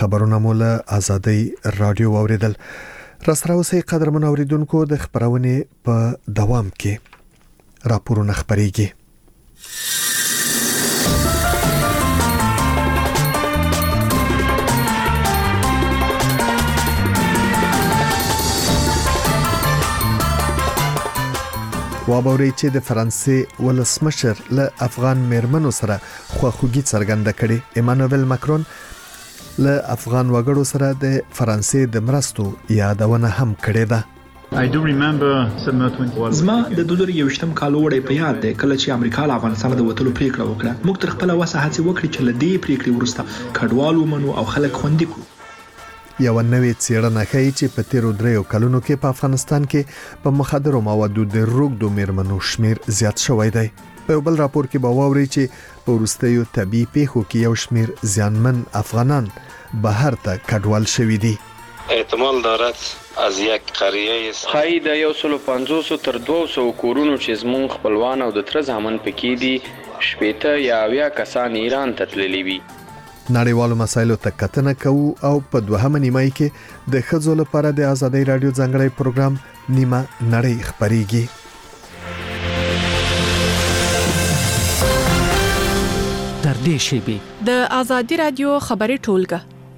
خبرونه مول آزادۍ رادیو اوریدل. راستراو سي قدرمن اوریدونکو د خبرونه په دوام کې راپورونه خبريږي. وابوري چې د فرانسې ولسمشر له افغان میرمنو سره خواخوږي څرګنده کړې. ایمانوئل ماکرون له افغان وګړو سره د فرانسې د مرستو یادونه هم کړې ده. زما د 2021 کال وړي په یاد ده کله چې امریکا له افغانستان د وټلو پریکړه وکړه. موږ تر خپل وسه هڅه وکړې چې له دې پریکړې وروسته کډوالو منو او خلک خوندي کړو. یو نوې څېړنه ښیي چې په تیرو 3 کلونو کې په افغانستان کې په مخدرو موادو د روږدو میرمنو شمیر زیات شوی دی. په بل راپور کې به واوري چې په وروستیو طبي پیښو کې یو شمیر زیانمن افغانان بهر ته کډوال شوي دي. احتمال دارد از یک قریه خای د 150 تر 200 کورونو چې زمون خپلوان او د تر ځامن پکې دي شپېته یا 20 کسان ایران ته تللي وي. نړیوالو مسایلو ته کتنه کوو او په دوهمه نیمه کې د ښځو لپاره د آزادۍ رادیو ځانګړی پروګرام نیمه نړۍ خبريږي. تر دې شیبې د آزادۍ رادیو خبري ټولګه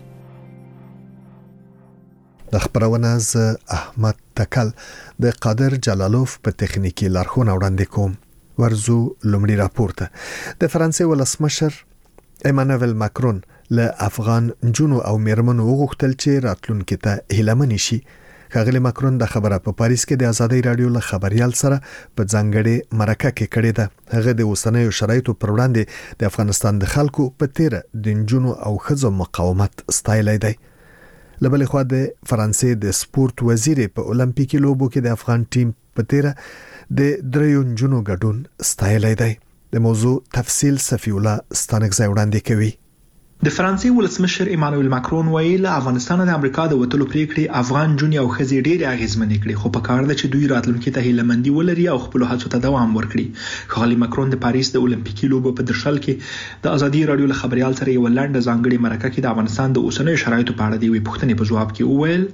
د خبرونه ز احمد تکل د قادر جلالوف په تخنیکی لارښوونه وړاندې کوم. ورزو لومړی راپورته د فرانسې ولسمشر ایمانوئل ماکرون له افغان جنو او میرمنو وغوښتل چې راتلونکي ته هیلمن شي. ښاغلی ماکرون د خبره په پاریس کې د آزادۍ رادیو له خبريال سره په ځانګړي مرکه کې کړې ده. هغه د اوسنیو شرایطو پر وړاندې د افغانستان د خلکو په تیر د جنو او ښځو مقاومت ستایلی دی. لبل خو د فرانسې د سپورت وزیر په اولمپیکي لوبو کې د افغان ټیم په تیر د 3 جنو ګډون ستایلی دی. د موضوع تفصیل صفی الله ستانکزای وړاندې کوي. د فرانسې ولسمشر ایمانوئل ماکرون ویل افغانستان د امریکا د وټلو پریکړې افغان جونی او خزي ډېر اغیزمنې کړې خو په کار ده چې دوی راتلونکي ته هیلمندي ولري او خپل هڅو ته دوام ورکړي. ښاغلی ماکرون د پاریس د اولمپیکي لوبو په درشل کې د آزادۍ رادیو له خبريال سره یو لنډه ځانګړي مرکه کې د افغانستان د اوسنیو شرایطو په اړه د پوښتنې په جواب کې وویل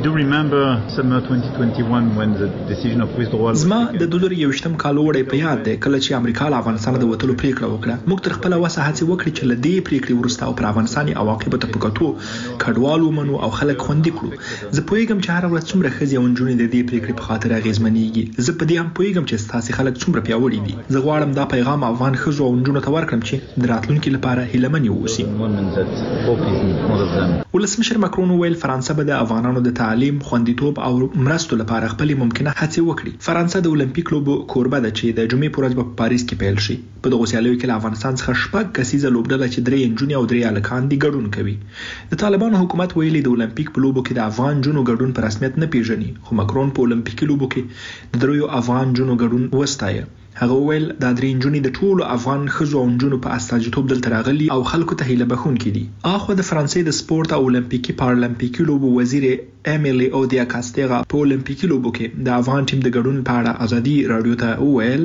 زما د 2021 کال وړي په یاد ده کله چې امریکا له افغانستان د وټلو پریکړه وکړه. موږ تر خپل وسه هڅه وکړې چې له دې پریکړې وروسته او پر افغانستاني عواقب ته پکاتو کډوالو منو او خلک خوندي کړو. زه پوهیږم چې هر ورځ څومره خزي او نجونې د دې پریکړې په خاطر اغیزمنېږي. زه په دې هم پوهیږم چې ستاسو خلک څومره پیاوړي دي. زه غواړم دا پیغام افغان خزو او نجونو ته ورکړم چې د راتلونکي لپاره هیلمن اوسي. ولسمشر ماکرون ویل فرانسه به د افغانانو د تعلیم، خوندیتوب او مرستو لپاره خپل ممکنه هڅې وکړي. فرانسه د اولمپیک لوبو کوربه ده چې د جمعې پر ورځ په پاریس کې پیل شي. په دغه سیالیو کې له افغانستان څخه 6 کسیزه لوبډله چې 3 انجونی او 3 الکان دي ګډون کوي. د طالبانو حکومت ویلي د اولمپیک په لوبو کې د افغان جنو ګډون په رسمیت نه پیژني خو ماکرون په اولمپیکي لوبو کې د 3 افغان جنو ګډون وستایه. هغه ویل دا 3 جنونی د ټولو افغان خزو او جنو په استاجیتوب دلته راغلي او خلکو ته هیله بخون کړي. اخو د فرانسې د سپورت او اولمپیکي پارالمپیکي لوبو وزیر امیلی اودیا کاستیغا په اولمپیکي لوبو کې د افغان ټیم د ګډون په اړه آزادۍ رادیو ته ویل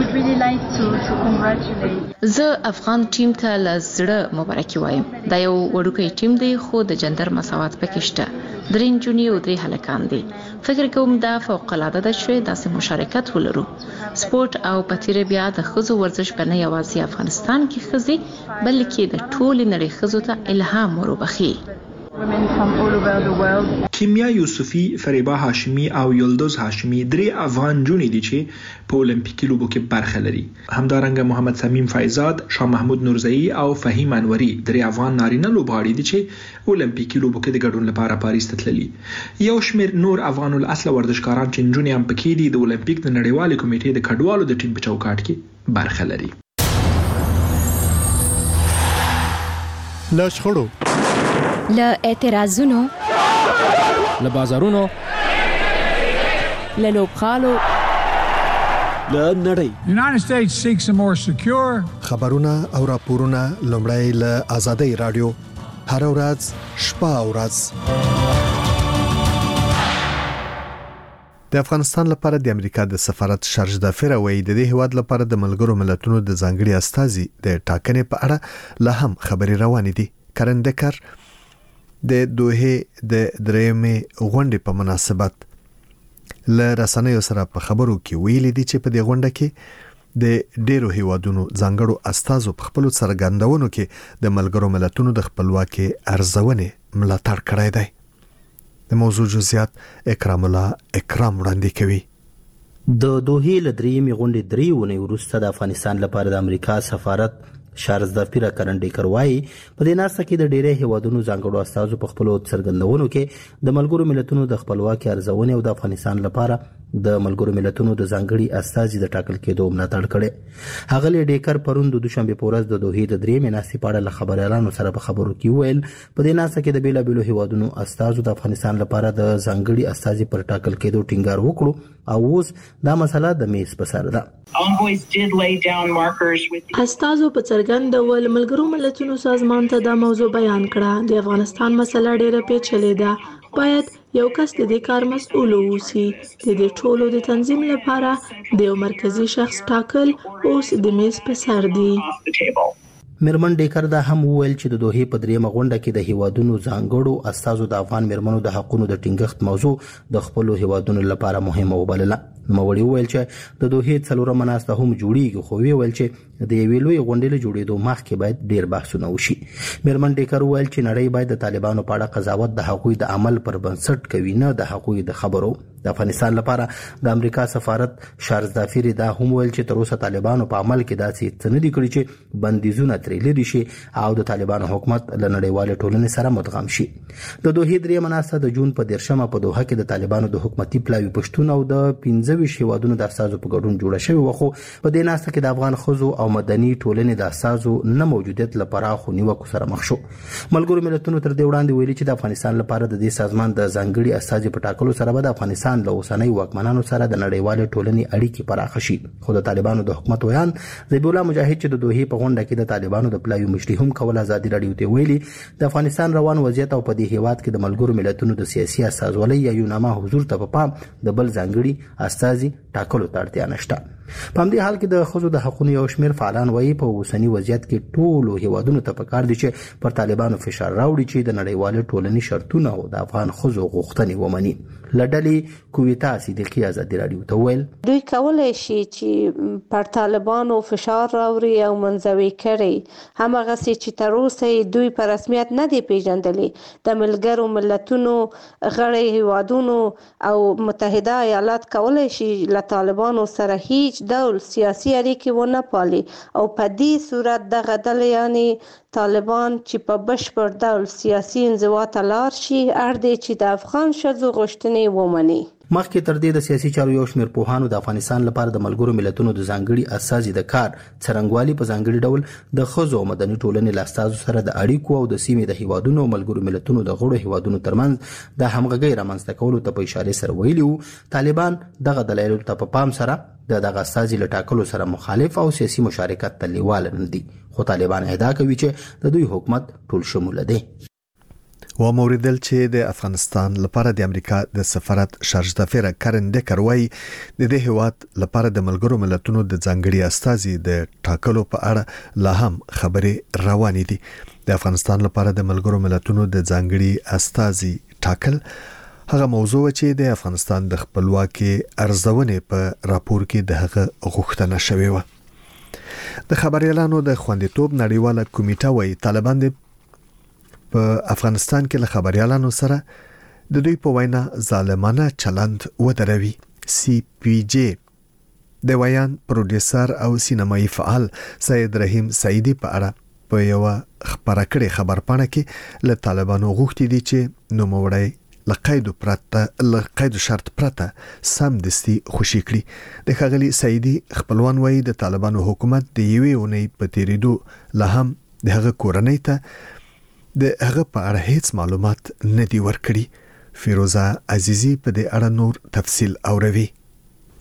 زه افغان ټیم ته لزړه مبارکي وایم. دا یو وړوکی ټیم دی خو د جندر مساوات پکې شته. 3 جونی او 3 هلکان دي. فکر کوم دا فوق العاده ده چې داسې مشارکت ولرو. سپورت او پتیر بیا د خزو ورزش په نه یوازې افغانستان کې خزي بلکې د ټول نړۍ خزو ته الهام وربخي. کیمیا یوسفی، فریبا هاشمی او یلدوز هاشمی 3 افغان جونی دي چې په اولمپیکي لوبو کې برخه لري. همدارنګه محمد سمیم فایزاد، شاه محمود نورزئی او فهیم انوري 3 افغان نارینه لوبغاړي دي چې اولمپیکي لوبو کې د ګډون لپاره پاریس ته تللي. یو شمېر نور افغان الاصل ورزشکاران چې نجونې هم پکې دي د اولمپیک د نړیوالې کمیټې د کډوالو د ټیم په چوکاټ کې برخه لري. له شخړو، له اعتراضونو، له بازارونو، له لوبغالو، له نړۍ. The United States seeks a more secure. خبرونه او راپورونه لومړی له آزادۍ رادیو هر ورځ شپه او ورځ. د افغانستان لپاره د امریکا د سفارت شارج دافر وایي د دې هواد لپاره د ملګرو ملتونو د ځانګړي استازي د ټاکنې په اړه لا هم خبري روانې دي. کرندکر د دوحه د درېمې غونډې په مناسبت له رسنیو سره په خبرو کې ویلي دي چې په دې غونډه کې د ډیرو هیوادونو ځانګړو استازو په خپل څرګندونو کې د ملګرو ملتونو د خپلواکۍ ارزونې ملاتړ کړی دی. د موضوع جزئیات اکرام الله اکرام وړاندې کوي. د دوحه له درېمې غونډې 3 ونې وروسته د افغانستان لپاره د امریکا سفارت شارز دافیر کرنډیکر وایي په دې ناسته کې د ډیری هیوادونو ځانګړو استازو په خپل څرګندونو کې د ملګرو ملتونو د خپلواکۍ ارزونې او د افغانستان لپاره د ملګرو ملتونو د ځانګړي استازي د ټاکل کېدو ملاتړ کړي. هغه ډیکر پروند د دوشنبه په ورځ د دوحه د درېمې ناستې په اړه له خبريالانو سره په خبرو کې ویل په دې ناسته کې د بیلابیلو هیوادونو استازو د افغانستان لپاره د ځانګړي استازي پر ټاکل کېدو ټینګار وکړو او اوس دا مسله د میز په سر ده. استازو په څرګند ډول ملګرو ملتونو سازمان ته دا موضوع بیان کړه. د افغانستان مسله ډیره پیچلې ده. باید یو کس د دې کار مسؤل اوسي. د دې ټولو د تنظیم لپاره د یو مرکزی شخص ټاکل اوس د میز په سر دی. میرمن ډیکر دا هم وویل چې د دوحه په درېمه غونډه کې د هیوادونو ځانګړو استازو د افغان میرمنو د حقوقو د ټینګښت موضوع د خپل هیوادونو لپاره مهمه وبلله. نوموړي وویل چې د دوحه څلورمه ناسته هم جوړیږي خو ویل چې د یوې لوی غونډې له جوړېدو مخکې باید ډیر بحثونه وشي. میرمن ډیکر وویل چې نړۍ باید د طالبانو په اړه قضاوت د حقوقي د عمل پر بنسټ کوي نه د حقوقي د خبرو. د افغانستان لپاره د امریکا سفارت شارز دافیر دا هم ویل چې تر اوسه طالبانو په عمل کې داسې څه نه دي کړی چې بندیزونه ترې لري شي او د طالبانو حکومت له نړیوال ټولنې سره مدغم شي. د دوحه درېمه ناسته د جون په 13مه په دوحه کې د طالبانو د حکومتي پلاوي پښتون او د 15 هیوادونو د استازو په ګډون جوړه شوې وخو په دې ناسته کې د افغان ښځو او مدني ټولنې د استازو نه موجودیت لپاره خو نیوکو سره مخ شو. ملګرو ملتونو تر دې وړاندې ویلي چې د افغانستان لپاره د دې سازمان د ځانګړي استازي په ټاکلو سره به د افغانستان له اوسنۍ واکمنانو سره د نړیوال ټولنې اړیکې پراخ شي. خو د طالبانو د حکومت ویان ذبیح الله مجاهد چې د دوحه په غونډه کې د طالبانو د پلاوي مشري هم کول ازادي راډیو ته ویلي د افغانستان روان وضعیت او په دې هیواد کې د ملګرو ملتونو د سیاسي استازولۍ یا یونامه حضور ته په پام د بل ځانګړي استازي ټاکلو ته اړتیا نشته. په همدې حال کې د ښځو د حقوقو یو شمېر فعالان وایي په اوسني وضعیت کې ټولو هیوادونو ته پکار دي چې پر طالبانو فشار راوړي چې د نړیوال ټولنې شرطونه او د افغان ښځو غوښتنې ومني. لډلې کویتا صدیقی ازادي راډیو ته ویل دوی کولای شي چې پر طالبانو فشار راوړي او منځوي کړي همغه چې تر اوسه دوی په رسمیت نه دی پیژندلې. د ملګرو ملتونو غړي هیوادونو او متحده ایالات کولای شي له طالبانو سره هیڅ ډول سیاسي اړیکې ونه پالي او په دې صورت دغه ډلې یعنی طالبان چې په بشپړ ډول سیاسي انزوا ته لاړ شي اړ دی چې د افغان ښځو غوښتنې ومني. مخکې تر دې د سیاسي چارو یو شمېر پوهانو د افغانستان لپاره د ملګرو ملتونو د ځانګړي استازي د کار څرنګوالي په ځانګړي ډول د ښځو او مدني ټولنې له استازو سره د اړیکو او د سیمې د هیوادونو او ملګرو ملتونو د غړو هیوادونو ترمنځ د همغږۍ رامنځته کولو ته په اشاره سره ویلي وو. طالبان دغه دلایلو ته په پام سره دغه استازي له ټاکلو سره مخالف او سیاسي مشارکت ته لیواله نه دي. خو طالبان ادعا کوي چې د دوی حکومت ټول شموله دی. و موریدل چې د افغانستان لپاره د امریکا د سفارت شارج دافیر کرنډیکر وایي د دې هیواد لپاره د ملګرو ملتونو د ځانګړي استازي د ټاکلو په اړه لا هم خبرې روانې دي. د افغانستان لپاره د ملګرو ملتونو د ځانګړي استازي ټاکل هغه موضوع چې د افغانستان د خپلواکۍ ارزونې په راپور کې د هغه غوښتنه شوې و. د خبريالانو د خوندیتوب نړیواله کمیټه وایي طالبان په افغانستان کې له خبريالانو سره د دوی په وینا ظالمانه چلند ودروي. سی پی جی د ویان پروډوسر او سینمایي فعال سید رحیم سعیدی په اړه په یو خبره کړي خبرپاڼه کې له طالبانو غوښتي دي چې نوموړی لقید شرط پرته سم دستي خوشي کړي. د خغلی سعیدی خپلوان وایي د طالبانو حکومت د یوې اونۍ په تیریدو له هم د هغه کورنۍ ته د هغه په اړه هیڅ معلومات نه دی ورکړي. فیروزه عزیزی په دې اړه نور تفصیل اوروي.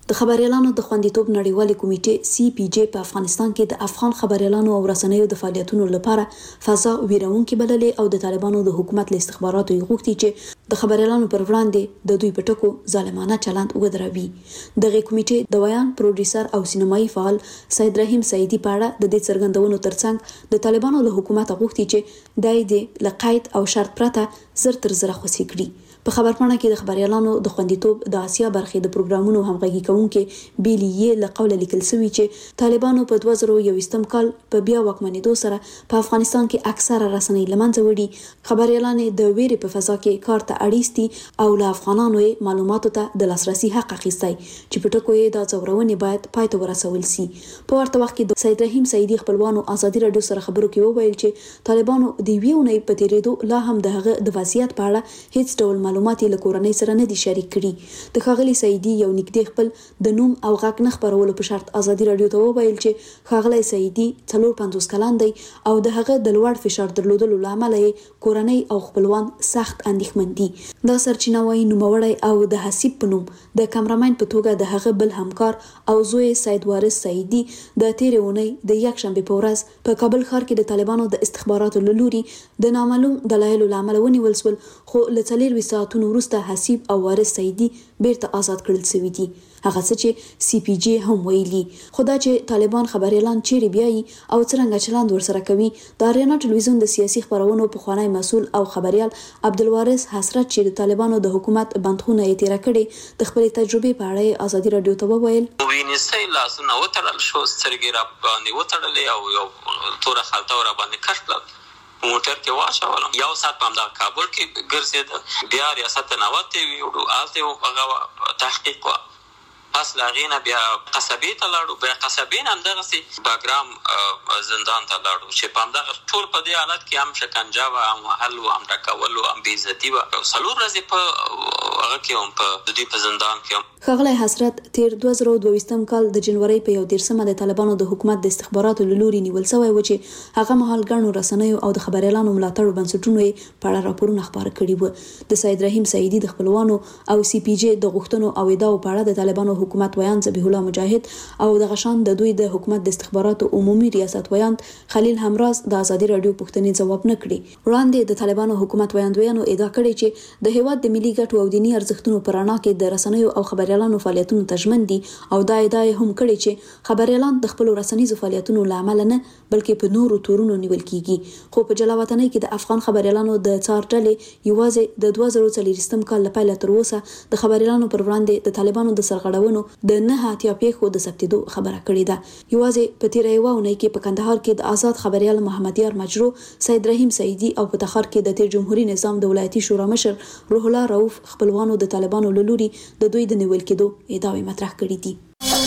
د خبريالانو د خوندیتوب نړیوالې کمیټې CPJ په افغانستان کې د افغان خبريالانو او رسنیو د فعالیتونو لپاره فضا ویرونکې بللې او د طالبانو د حکومت له استخباراتو غوښتي چې د خبريالانو پر وړاندې د دوی په ټکو ظالمانه چلند ودروي. دغه کمیټې د ویان پروډوسر او سینمایي فعال سید رحیم سعیدي په اړه د دې څرګندونو ترڅنګ د طالبانو له حکومت غوښتي چې دای د لقید او شرط پرته زر تر زر خوسي کړي. په خبرپاڼه کې د خبريالانو د خوندیتوب د آسیا برخې د پروګرامونو همغږي کوونکې بیلیې له قوله لیکل شوی چې طالبانو په 2021 کال په بیا واکمنېدو سره په افغانستان کې اکثره رسنۍ لمنځه وړي. خبريالان د ویرې په فضا کې کار ته اړیستي او له افغانانو معلوماتو ته د لاسرسي حق اخیستی چې په ټکو یې د ځورونې باید پای ته ورسول شي. په ورته وخت کې د سید رحیم سعیدي خپلوانو ازادي رادیو سره خبرو کې وویل چې طالبانو د ویونې په تیریدو لا هم د هغه د وضعیت په اړه هیڅ ډول معلومات له کورنۍ سره نه دي شریک کړي. د ښاغلي سعیدي یو نږدې خپل د نوم او غږ نه خبرولو په شرط ازادي رادیو ته وویل چې ښاغلي سعیدي 54 کلن دی او د هغه د لوړ فشار درلودلو لامل کورنۍ او خپلوان سخت اندېښمن دي. دا سرچینه وايي نوموړی او د حسیب په نوم د کیمرامین په توګه د هغه بل همکار او زوی سید وارث سعیدي د تیرې اونۍ د یکشنبه په ورځ په کابل ښار کې د طالبانو د استخباراتو له لوري د نامعلوم دلایلو لامل ونیول شول، خو له 4 ساعتونو وروسته حسیب او وارث سعیدي بیرته آزاد کړل شوي دي. هغه څه چې CPJ هم ویلي. خو دا چې طالبان خبريالان چیرې بیایي او څرنګه چلند ورسره کوي، د اریانا ټلویزیون د سیاسي خبرونو پخوانی مسؤل او خبريال عبدالوارث حسرت چې د طالبانو د حکومت بندخونه یې تیر کړي د خپل تجربې په اړه ازادي رادیو ته وویل. وینځي لاسونه وتړل شو، سترګې را باندې وتړلې او یو تور خلطه ور باندې کش کړل. موټر کې واچولم، یو سات په همدغه کابل کې ګرځېده، بیا ریاست نوته ویوړو آلته هغه تحقیق و. پس لاغینه بیا قصبې ته لاړو، بیا قصبې نه همدغسې باګرام زندان ته لاړو چې په همدغه ټول په دې حالت کې هم شکنجه وه، هم وهل وه، هم ډکول وه، هم بېعزتي وه. 4 ورځې په هغه کې هم په دوی په زندان کې هم. ښاغلی حسرت تیر 2022 کال د جنوري په 1 د طالبانو د حکومت د استخباراتو له لوري نیول شوی و چې هغه مهال ګڼو رسنیو او د خبريالانو ملاتړو بنسټونو یې په اړه راپورونه خپاره کړي وو. د سید رحیم سعیدي د خپلوانو او CPJ د غوښتنو او ادعاو په اړه د طالبانو حکومت ویان ذبیح الله مجاهد او د غشان د دوی د حکومت د استخباراتو عمومي ریاست ویان خلیل همراز د ازادي رادیو پوښتنې ځواب نه کړي. وړاندې د طالبانو حکومت ویاندویانو ادعا کړې چې د هیواد د ملي ګټو او دینی ارزښتونو پر اړه کې د رسنیو او خبريالانو فعالیتونو تضمین دي او دا ادعا هم کړې چې خبريالان د خپل رسنیزو فعالیتونو لامل نه بلکې په نورو تورونو نیول کیږي. خو په جلاوطنۍ کې د افغان خبريالانو د څار ډلې یوازې د 2024 کال لپاره تر اوسه د خبريالانو پر وړاندې د طالبانو د سرغړونو د نه اتیا پیښو د ثبتېدو خبره کړې ده. یوازې په تیره یوه اونۍ کې په کندهار کې د آزاد خبريال محمد یار مجرو، سید رحیم سعیدي او په تخار کې د تیر جمهوریت نظام د ولایتي شورا مشر روح الله رؤوف خپلوانو د طالبانو له لوري د دوی د نیول کېدو ادعاوې مطرح کړې دي.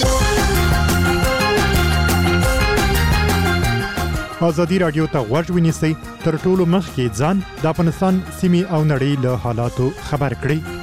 ازادي رادیو ته غوږ ونیسئ، تر ټولو مخکې ځان د افغانستان سیمې او نړۍ له حالاتو خبر کړئ.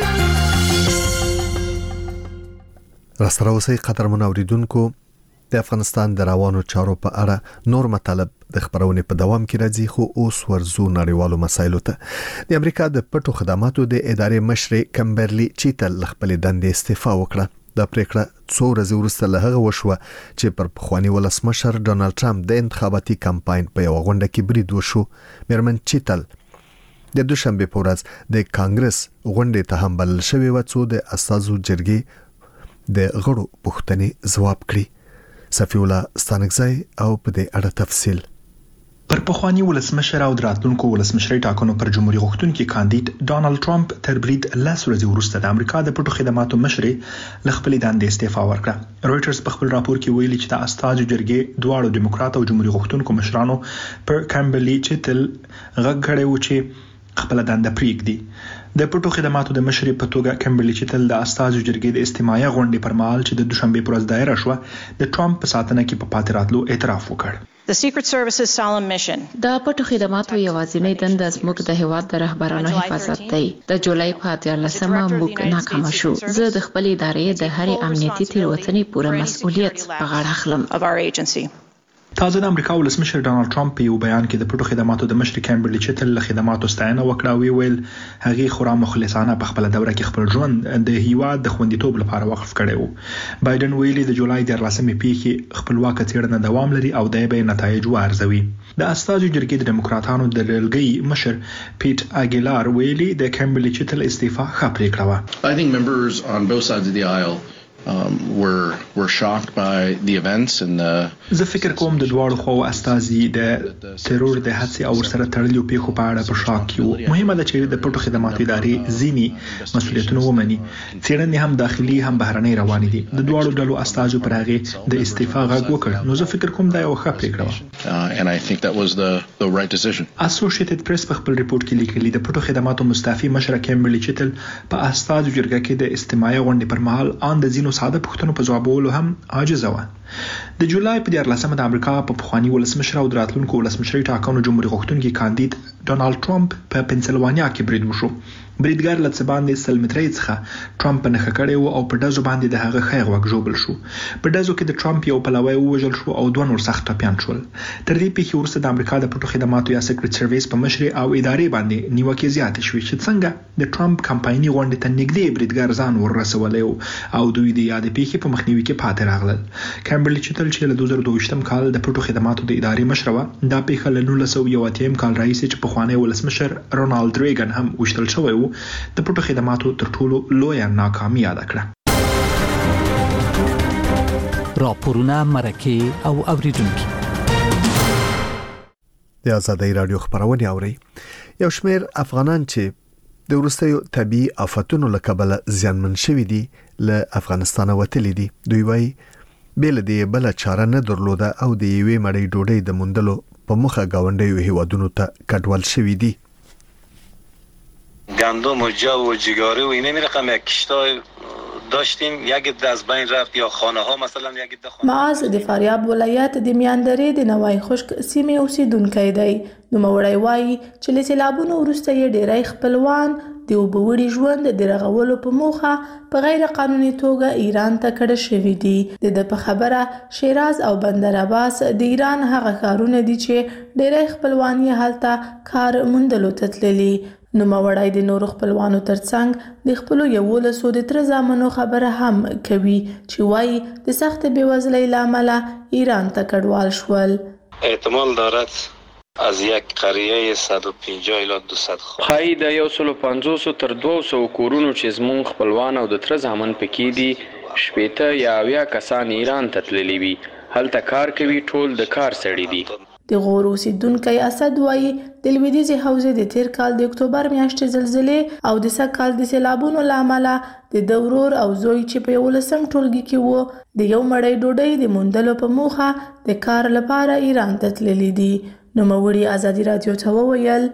راستره اوسئ قدرمن اوریدونکو، د افغانستان د روانو چارو په اړه نور مطالب د خبرونې په دوام کې راځي، خو اوس ورزو نړیوالو مسایلو ته. د امریکا د پټو خدماتو د ادارې مشر کمبرلی چیتل خپل دندې استعفا وکړه. د پریکړه 2 ورځې وروسته له هغه وشوه چې پر پخوانی ولسمشر ډونالد ټرمپ د انتخاباتي کمپاین په یو غونډه کې برید وشو. میرمن چیتل د دوشنبه په ورځ د کانګرس غونډې ته هم بلل شوې و چې د اساسو جرګې د غړو پوښتنې ځواب کړي. صفی الله ستانکزی او په دې اړه تفصیل. پر پخوانی ولسمشر او راتلونکو ولسمشرۍ ټاکنو پر جمهوریت غوښتونکي کاندید ډونالد ټرمپ تر برید 10 ورځې وروسته د امریکا د پټو خدماتو مشر له خپل دندې استعفا ورکړه. رويټرز په خپل راپور کې ویلي چې د استازو جرګې دواړو دیموکرات او جمهوریت غوښتونکو مشرانو پر کمبرلی چیتل غږ کړی و چې خپل دنده پریږدي. د پټو خدماتو د مشر په توګه کمبرلی چیتل د استازو جرګې د استماعي غونډې پر مهال چې د دوشنبه پر ورځ دایره شوه، د ټرمپ په ساتنه کې په پاتې راتلو اعتراف وکړ. The Secret Service's solemn mission. د پټو خدماتو یوازینۍ دنده زموږ د هیواد د رهبرانو حفاظت دی. د جولای په 13مه موږ ناکام شو. زه د خپل ادارې د هرې امنیتي تېروتنې پوره مسؤلیت په غاړه اخلم. تازه د امریکا ولسمشر ډانلډ ټرمپ په یو بیان کې د پټو خدماتو د مشر کیمبرلي چټل له خدماتو ستاینه وکړه او ویل هغه خورا مخلصانه په خپل دوره کې خپل ژوند د هیواد د خوندیتوب لپاره وقف کړی و. بایدن ویلي د جولای 14مې پیښې خپلواک څېړنه دوام لري او د به نتایج وارزوي. د استازو جرګې د دیموکراتانو د ډلګۍ مشر پیټ اګیلار ویلي د کیمبرلي چټل استعفا ښه پریکړه وه. I think members on both sides of the aisle were shocked by the events and زه فکر کوم د دواړو خواو استازي د ترور د هڅې او سره تړلو پیښو په اړه په شاک کې وو. مهمه ده چې د پټو خدماتو ادارې ځینی مسؤلیتونه ومني. څېړنې هم داخلي هم بهرنۍ روانې دي. د دواړو ډلو استازو پر هغه د استعفا غږ وکړ. نو زه فکر کوم دا یو ښه پریکړه وه. and I think that was the right decision. اسوسییټډ پریس په خپل ریپورت کې لیکلي د پټو خدماتو مستعفي مشر کیمبرلي چټل په استازو جرګه کې د استماعي غونډې پر مهال ان د زینو ساده پښتنو په جوابولو هم عاجز و. د جولای په 14مه د امریکا په پخوانی ولسمشر او د راتلونکو ولسمشري ټاکنو جمهوریت غوښتونکي کاندید ډونالد ټرمپ په پنسلوانیا کې برید وشو. بریدګر له څه باندې 100 مترۍ څخه ټرمپ په نښه کړی و او په ډزو باندې د هغه خیر وګژوبل شو. په ډزو کې د ټرمپ یو پلوی ووژل شو او دوه نور سخت ټپیان شول. تر دې پیښې وروسته د امریکا د پټو خدماتو یا سیکریټ سرویس په مشر او ادارې باندې نیوکې زیاتې شوې چې څنګه د ټرمپ کمپایني غونډې ته نږدې بریدګر ځان ورسولی او دوی د یادې پیښې په مخنیوي کې پاتې راغلل. کیمبرلي چټل چې له 2022م کال د پټو خدماتو د ادارې مشر و، دا پیښه له 1901 کال راهیسې چې پخوانی ولسمشر رونالد ریګن هم وشتل شوی و د پټو خدماتو تر ټولو لویه ناکامي یاد کړه. راپورونه مرکه او اوریدونکو د آزادۍ رادیو خبرونه اوري. یو شمېر افغانان چې د وروستیو طبي آفتونو له کبله زیانمن شوي دي له افغانستان وتلي دي. دوی وايي بل دې بل چاره نه درلوده او د یوې مړۍ ډوډۍ د موندلو په مخه گاونډیو هیوادونو ته کډوال شوي دي. گندم و جو و جگاره و این رقم یک کشتای داشتیم، یکی از بین رفت یا خانه ها مثلا یکی د خانه. معاذ د فاریاب ولایت د میاندرې د نوای خشک سیمې اوسیدونکی دی. نو مورای وایي چې له سیلابونو وروسته یې ډېری خپلوان د وبوړي ژوند د رغولو په موخه په غیر قانوني توګه ایران ته کډه شوي دي. د په خبره شیراز او بندر عباس د ایران هغه ښارونه دي چې ډېری خپلوان یې هلته کار موندلو ته تللي. نو مورای د نورو خپلوانو ترڅنګ د خپلو 11 د تر زامنو خبره هم کوي چې وایي د سخت بېوزلۍ له امله ایران ته کډوال شول. احتمال دارد از یک قریه 150 الی 200 خای د 150 تر 200 کورونو چې زمون خپلوان او د تر زامن پکې دي شپېته یا 80 کسان ایران ته تللي وي. هلته کار کوي، ټول د کار سړي دي. د غور اوسیدونکی اسد وایي د لویدیځې حوزې د تیر کال د اکتوبر میاشتې زلزلې او د سږ کال د سیلابونو له امله د ورور او زوی چې په 11 ټولګي کې وو د یو مړۍ ډوډۍ د موندلو په موخه د کار لپاره ایران ته تللي دي. نوموړي ازادي رادیو ته وویل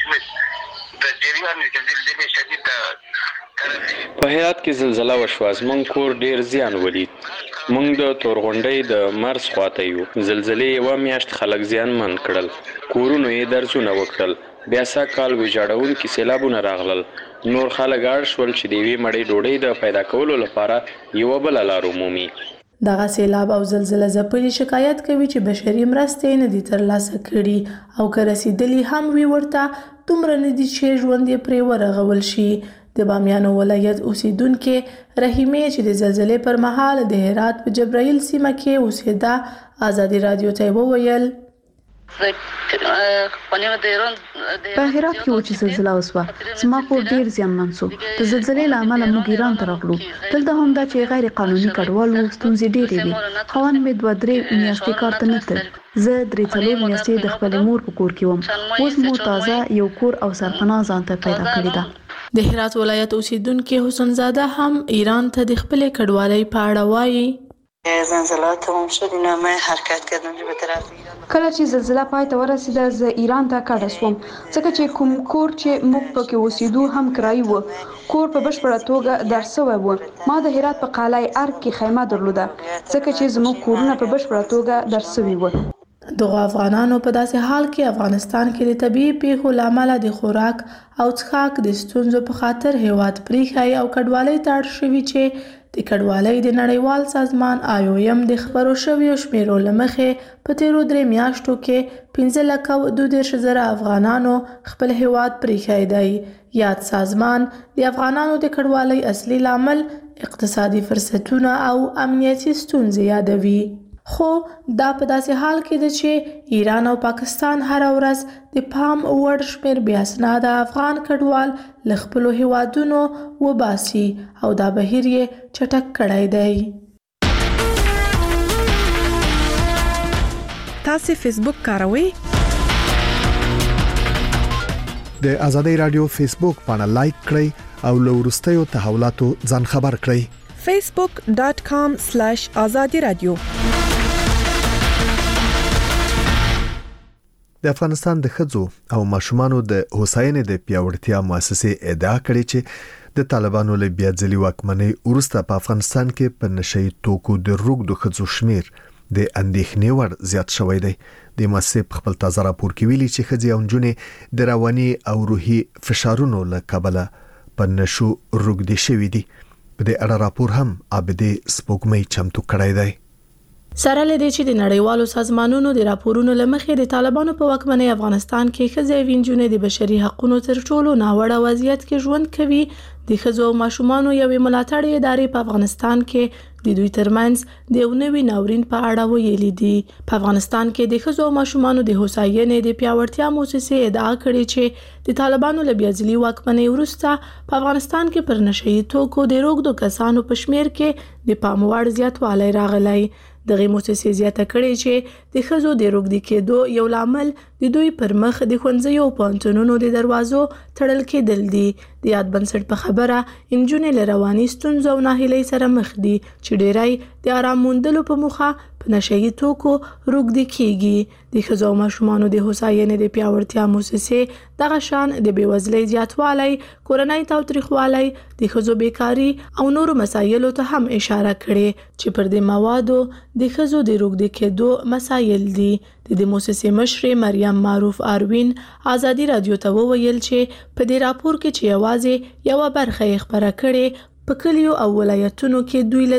په هرات کې زلزلہ وشوه، زموږ کور ډیر زیان ولید. موږ د تورغونډۍ د مرز خواته یو. زلزلې یوه میاشت خلک زیانمن کړل، کورونو یې درزونه وکړل. بیا سږ کال ویجاړونکي سیلابونه راغلل. نور خلک اړ شول چې د یوې مړۍ ډوډۍ د پیدا کولو لپاره یوه بله لار ومومي. دغه سیلاب او زلزله ځپلي شکایت کوي چې بشري مرستې نه دي ترلاسه کړي او که رسیدلي هم وي ورته دومره نه دي چې ژوند یې پرې ورغول شي. د بامیانو ولایت اوسیدونکې رحیمې چې د زلزلې پر مهال د هرات په جبرائیل سیمه کې اوسېده ازادي رادیو ته وویل په هرات کې چې زلزلہ وسوه زما کور ډیر زیانمن شو. د زلزلې له امله موږ ایران ته راغلو. دلته هم دا چې غیر قانوني کډوال وو ستونزې ډېرې وي. خاوند مې 2-3 میاشتې کار ته نه تلل. زه 3-4 میاشتې د خپل مور په کور کې وم. اوس مو تازه یو کور او سرپناه ځان ته پیدا کړې ده. د هرات ولایت اوسیدونکي حسن زاده هم ایران ته د خپل کډوالۍ په اړه وایي زلزله تمام شد اینا ما حرکت کردم به طرف ایران. کله چې زلزله پای ته ورسیده زه ایران ته کډه شوم ځکه چې کوم کور چې موږ پکې اوسېدو هم کرایي و. کور په بشپړه توګه در شوی و. ما د هرات په قلعه ارګ کې خیمه درلوده ځکه چې زموږ کورونه په بشپړه توګه در شوي و. دغه افغانانو په داسې حال کې افغانستان کې د طبیعي پیښو له امله د خوراک او څښاک د ستونزو په خاطر هیواد پریښی او کډوالۍ ته اړ شوي چې د کډوالۍ د نړیوال سازمان IOM د خبرو شویو شمیرو له مخې په تیرو 3 میاشتو کې 15,32,000 افغانانو خپل هیواد پریښی دی. یاد سازمان د افغانانو د کډوالۍ اصلي لامل اقتصادي فرصتونه او امنیتي ستونزې یادوي. خو دا په داسې حال کې ده چې ایران او پاکستان هر ورځ د پام وړ شمیر بې اسناده افغان کډوال له خپلو هیوادونو وباسي او دا بهیر یې چټک کړی دی. تاسو فیسبوک کاروئ؟ د ازادي رادیو فیسبوک پاڼه لایک کړئ او له وروستیو تحولاتو ځان خبر کړئ. facebook.com/azadi radio. د افغانستان د ښځو او ماشومانو د هوساینې د پیاوړتیا مؤسسې ادعا کړې چې د طالبانو له بیا ځلي واکمنۍ وروسته په افغانستان کې په نشئی توکو د روږدو ښځو شمیر د اندېښنې وړ زیات شوی دی. د مؤسسې په خپل تازه راپور کې ویلي چې ښځې او نجونې د رواني او روحي فشارونو له کبله په نشو روږدې شوي دي. په دې اړه راپور هم عابدې سپوږمۍ چمتو کړی دی. سره لدې چې د نړیوالو سازمانونو د راپورونو لمخې د طالبانو په واکمنۍ افغانستان کې ښځې او نجونې د بشري حقوقو تر ټولو ناوړه وضعیت کې ژوند کوي، د ښځو او ماشومانو یوې ملاتړې ادارې په افغانستان کې د دوی ترمنځ د یو نوي ناورین په اړه ویلي دي. په افغانستان کې د ښځو او ماشومانو د هوساینې د پیاوړتیا مؤسسې ادعا کړې چې د طالبانو له بیا ځلي واکمنۍ وروسته په افغانستان کې پر نشئی توکو د روږدو کسانو په شمیر کې د پام وړ زیاتوالی راغلی. دغه مؤسسې زیاته کړې چې د ښځو د روږدي کېدو یو لامل د دوی پر مخ د ښوونځیو او پوهنتونونو د دروازو تړل کېدل دي. د یاد بنسټ په خبره نجونې له رواني ستونزو او ناهیلۍ سره مخ دي چې ډېری د آرام موندلو په موخه په نشئی توکو روږدي کېږي. د ښځو او ماشومانو د هوساینې د پیاوړتیا مؤسسې دغه شان د بېوزلۍ زیاتوالی، کورنۍ تاوتریخوالی، د ښځو بیکاري او نورو مسایلو ته هم اشاره کړې چې پر دې موادو د ښځو د روږدي کېدو مسایل دي. د دې مؤسسې مشرې مریم معروف اروین ازادي رادیو ته وویل چې په دې راپور کې چې یوازې یوه برخه یې خپره کړې، په کلیو او ولایتونو کې دوی له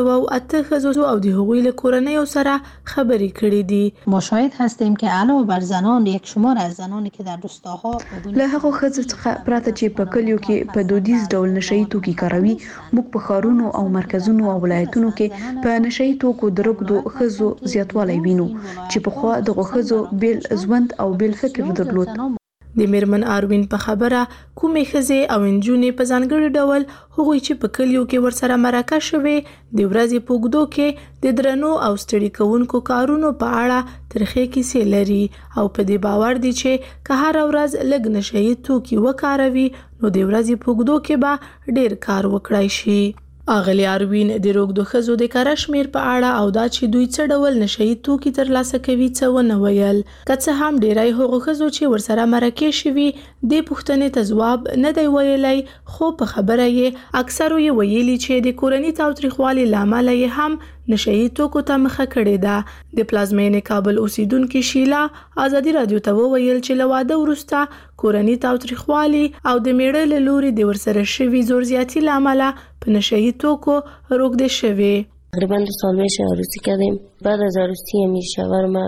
208 ښځو او د هغوی له کورنیو سره خبرې کړې دي. ما شاهد هستیم که علاوه بر زنان یک شمار از زنانی که در روستاها له هغو ښځو څخه پرته چې په کلیو کې په دودیز ډول نشئی توکي کاروي، موږ په ښارونو او مرکزونو او ولایتونو کې په نشئی توکو د روږدو ښځو زیاتوالی وینو چې پخوا دغو ښځو بیل ژوند او بیل فکر درلود. د میرمن اروین په خبره کومې ښځې او نجونې په ځانګړي ډول هغوی چې په کلیو کې ورسره مرکه شوي د ورځې په اوږدو کې د درنو او ستړي کوونکو کارونو په اړه ترخې کیسې لري او په دې باور دي چې که هر ورځ لږ نشئی توکي وکاروي نو د ورځې په اوږدو کې به ډیر کار وکړای شي. اغلی اروین د روږدو ښځو د کره شمیر په اړه او دا چې دوی څه ډول نشئی توکي ترلاسه کوي څه ونه ویل. که څه هم ډیری هغو ښځو چې ورسره مرکې شوي دې پوښتنې ته ځواب نه دی ویلی، خو په خبره یې اکثرو یې ویلي چې د کورني تاوتریخوالي له امله یې هم نشئی توکو ته مخه کړې ده. د پلازمینې کابل اوسیدونکې شیلا ازادي رادیو ته وویل چې له واده وروسته کورني تاوتریخوالي او د میړه له لوري د ورسره شوي زور زیاتي له امله په نشئی توکو روږدې شوي. تقریبا 2 سال میشه عروسی کردیم. بعد از عروسی میشه ورما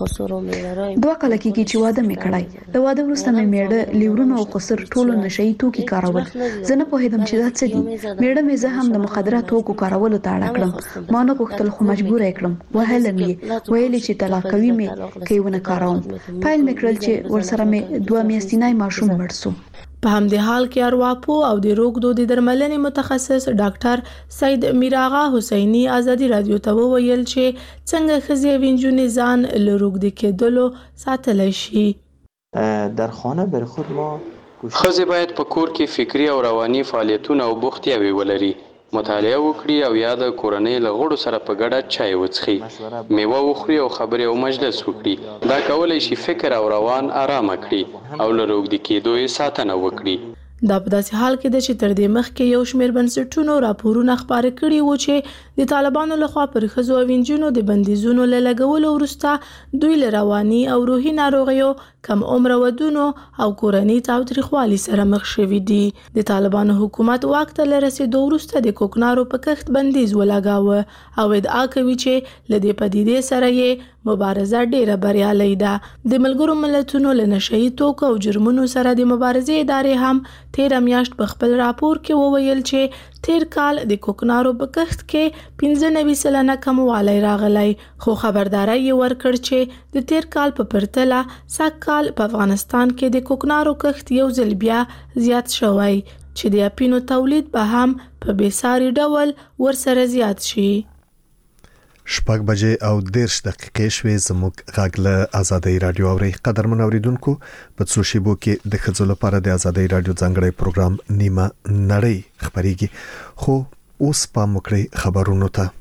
2 کاله کېږي چې واده مې کړی. د واده وروسته مې میړه لیورونه او قصر ټولو نشئی توکي کارول. زه نه پوهېدم چې دا څه دي. میړه مې زه هم د مخدره توکو کارولو ته اړ کړم. ما نه غوښتل خو مجبور یې کړم. وهلم یې، ویلې چې طلاق کوي مې که یې ونه کاروم. پیل مې کړل چې ورسره مې 2 میاشتنی ماشوم مړ سو. په همدې حال کې ارواپو او د روږدو د درملنې متخصص ډاکټر سید میراغا حسینی ازادي رادیو ته وویل چې څنګه ښځې او نجونې ځان له روږدي کېدلو ساتلی شي. در خانه بر خود ما ښځې باید په کور کې فکري او رواني فعالیتونه او بوختیاوې ولري، مطالعه وکړي او یا د کورنۍ له غړو سره په ګډه چای وڅښي، میوه وخوري او خبرې او مجلس وکړي. دا کولی شي فکر او روان آرامه کړي او له روږدي کېدو یې ساتنه وکړي. دا په داسې حال کې ده چې تر دې مخکې یو شمېر بنسټونو راپورونه خپاره کړي وو چې د طالبانو لخوا پر ښځو او نجونو د بندیزونو له لګولو وروسته دوی له رواني او روحي ناروغیو، کم عمره ودونو او کورنۍ تاوتریخوالي سره مخ شوي دي. د طالبانو حکومت واک ته له رسېدو وروسته د کوکنارو په کښت بندیز ولګاوه او ادعا کوي چې له دې پدیدې سره یې مبارزه ډیره بریالۍ ده. د ملګرو ملتونو له نشهیي توکو او جرمونو سره د مبارزې ادارې هم تیر میاشت په خپل راپور کې وویل چې تیر کال د کوکنارو په کښت کې 95% کموالی راغلی، خو خبرداري یې ورکړ چې د تیر کال په پرتله سږ کال په افغانستان کې د کوکنارو کښت یو ځل بیا زیات شوی چې د اپینو تولید به هم په بېساري ډول ورسره زیات شي. 6 بجې او 10 دقیقې شوې. زموږ غږ له آزادۍ رادیو اوري. قدرمن اوریدونکو، په څو شیبو کې د ښځو لپاره د آزادۍ رادیو ځانګړی پروګرام نیمه نړۍ خبريږي، خو اوس پام وکړئ خبرونو ته.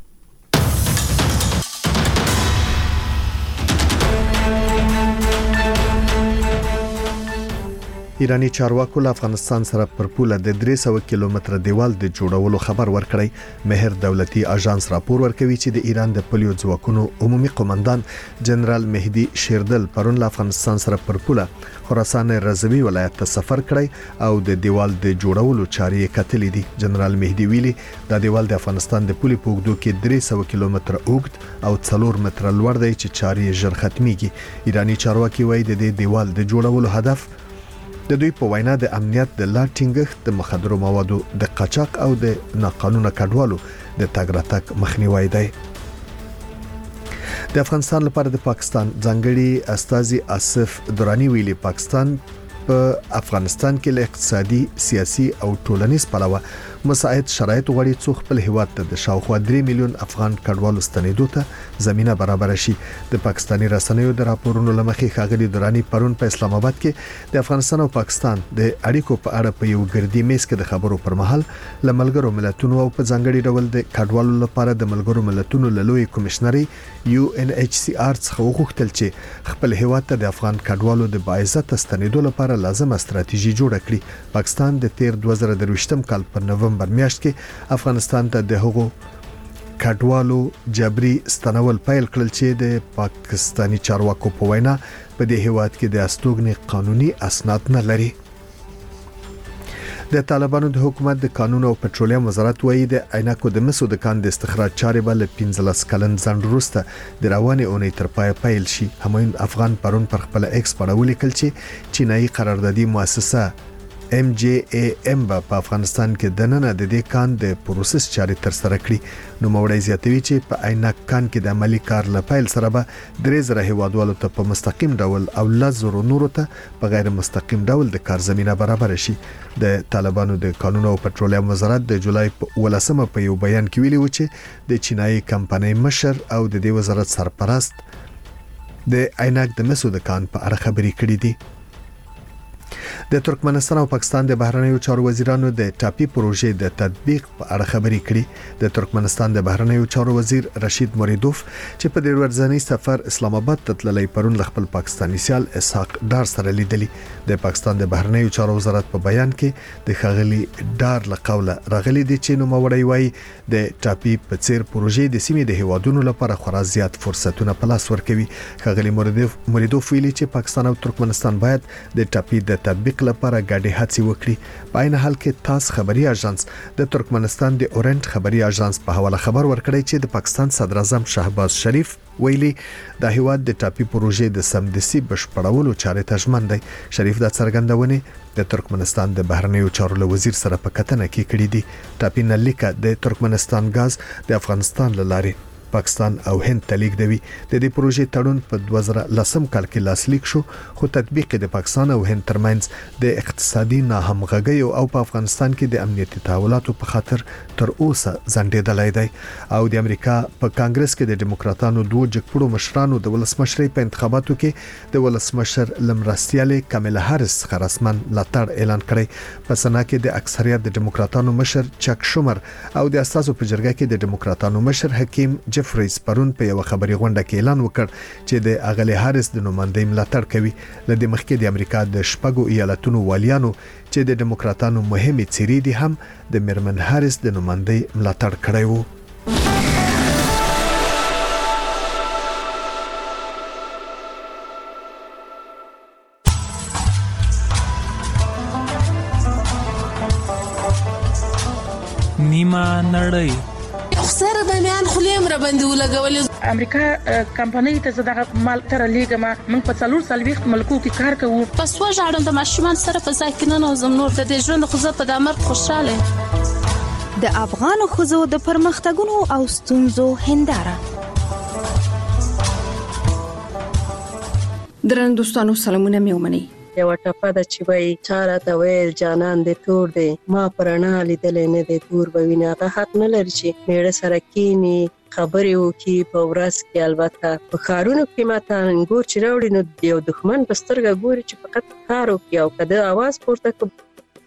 ایرانی چارواکو له افغانستان سره پر پوله د 300 کیلومتر دیوال د جوړولو خبر ورکړی. مهر دولتي اژانس راپور ورکوي چې د ایران د پولیو ځواکونو عمومي قومندان جنرال مهدي شیردل پرون له افغانستان سره پر پوله خراسان رضوی ولایت ته سفر کړی او د دیوال د جوړولو چارې کتلې دي. جنرال مهدي ویلي دا دیوال د افغانستان د پولي په اوږدو کې 300 کیلومتر اوږد او 4 متره لوړ دی چې چارې ژر ختميږي. ایرانی چارواکي وایي د دې دیوال د جوړولو هدف د دوی په وینا د امنیت د لا ټینګښت، د مخدرو موادو د قاچاق او د ناقانونه کډوالو د تګ راتګ مخنیوي دی. د افغانستان لپاره د پاکستان ځانګړي استازي آصف درانی ویلي پاکستان په افغانستان کې له اقتصادي، سیاسي او ټولنیز پلوه مساعد شرایط غوړي څو خپل هیواد ته د شاوخوا 3 میلیون افغان کډوالو ستنېدو ته زمينه برابر شي. د پاکستاني رسنیو د راپورونو لمخې ښاغلي درانی پرون په اسلام آباد کې د افغانستان او پاکستان د اړیکو په اړه په یو ګردي میز کې د خبرو پر مهال له ملګرو ملتونو او په ځانګړي ډول د کډوالو لپاره د ملګرو ملتونو له لوی کمشنري UNHCR څخه وغوښتل چې خپل هیواد ته د افغان کډوالو د باعزت ستنېدو لپاره لازمه ستراتیژي جوړه کړي. پاکستان د تیر 2023 کال په نومبر میاشت کې افغانستان ته د هغو کډوالو جبري ستنول پیل کړل چې د پاکستاني چارواکو په وینا په دې هیواد کې د استوګنې قانوني اسناد نه لري. د طالبانو د حکومت د قانون او پټرولیم وزارت وایي د عینکو د مسو د کان د استخراج چارې به له 15 کلن ځنډ وروسته د روانې اونۍ تر پای پیل شي. همایون افغان پرون پر خپل ایکس باندې ولیکل چې چینایي قراردادي مؤسسه MJAM په افغانستان کې د نن د دې کان د پروسس چارې تر سره کړي. نو موړی زیاتوي چې په عینک کان کې د عملی کار لپاره سره به 3000 هیوادوالو ته په مستقیم ډول او 1000 نورو ته په غیر مستقیم ډول د کار زمينه برابر شي. د طالبانو د قانون او پټرولیم وزارت د جولای په 18 په یو بیان کې ویلي و چې د چینایي کمپنۍ مشر او د دې وزارت سرپرست د عینک د مسو د کان په اړه خبرې کړې دي. د ترکمنستان او پاکستان د بهرنیو چارو وزیرانو د ټاپي پروژې د تطبیق په اړه خبرې کړې. د ترکمنستان د بهرنیو چارو وزیر رشید موریدوف چې په ډیر ورځنی سفر اسلام آباد ته تللی پرون خپل پاکستاني سیال اسحاق ډار سره لیدلی. د پاکستان د بهرنیو چارو وزارت په بیان کې د خغلی ډار لقوله راغلي دي چې نو موړی وای د ټاپي په څیر پروژې د سیمې د هیوادونو لپاره خورا زیات فرصتونه په لاس ورکوي. خغلی موریدوف ویلي چې پاکستان او ترکمنستان باید د ټاپي د تطبیق لپاره ګډې هڅې وکړي. په عین حال کې تاس خبري اژانس د ترکمنستان د اورنټ خبري اژانس په حواله خبر ورکړی چې د پاکستان صدر اعظم شهباز شریف ویلي د هیواد د ټاپي پروژې د سمدسي بشپړولو چارې ته ژمن دی. شریف دا څرګندونه د ترکمنستان د بهرنیو چارو وزیر سره په کتنه کې کړې دي. ټاپي نلیکه د ترکمنستان غاز د افغانستان لارې پاکستان او هند ته لیږدوي. د دې پروژې تړون په 2010 کال کې لاسلیک شو، خو تطبیق د پاکستان او هند ترمنځ د اقتصادي ناهمغږۍ او په افغانستان کې د امنیتي تحولاتو په خاطر تر اوسه ځنډېدلی دی. او د امریکا په کانګرس کې د ډیموکراتانو دوه جګپړو مشرانو د ولسمشرۍ په انتخاباتو کې د ولسمشر لمرستیالې کاملا هاریس څخه رسمن ملاتړ اعلان کړی. په سنا کې د اکثریت د ډیموکراتانو مشر چک شومر او د اساسو په جرګه کې د ډیموکراتانو مشر حکیم جفریز پرون په یو خبري غونډه کې اعلان وکړ چې د اغلی هاریس د نوماندۍ ملاتړ کوي. لدې مخکې د امریکا د شپږو ایالتونو والیانو چې د دموکراتانو مهمه څیرې دي هم د میرمن هاریس د نوماندۍ ملاتړ کړی وو. نیمه نړۍ سره د میان خلیم را باندې ولګولې. امریکا کمپنۍ ته زداغه مال تر لیګما موږ په 4 ملکو کې کار کوو. پس وژاړم د ماشومان سره په ځای کې نه نوزم نور د ژوند خو په د مرګ خوشاله. د افغان خزو د پرمختګونو او ستونزو هنداره. درن دوستانو سلامونه میومني. یو ټپه د چې وای چاره ته ویل جانان دې تور دی ما پرانا لیدلې نه دې تور بوینه هغه حق نه لري چې میړه سره کینی خبرې وکي په ورځ کې. البته په کارونو کې ماته انګور چې راوړي نو یو دښمن په سترګه ګوري چې فقط کار وکي او کده आवाज پورته کوي.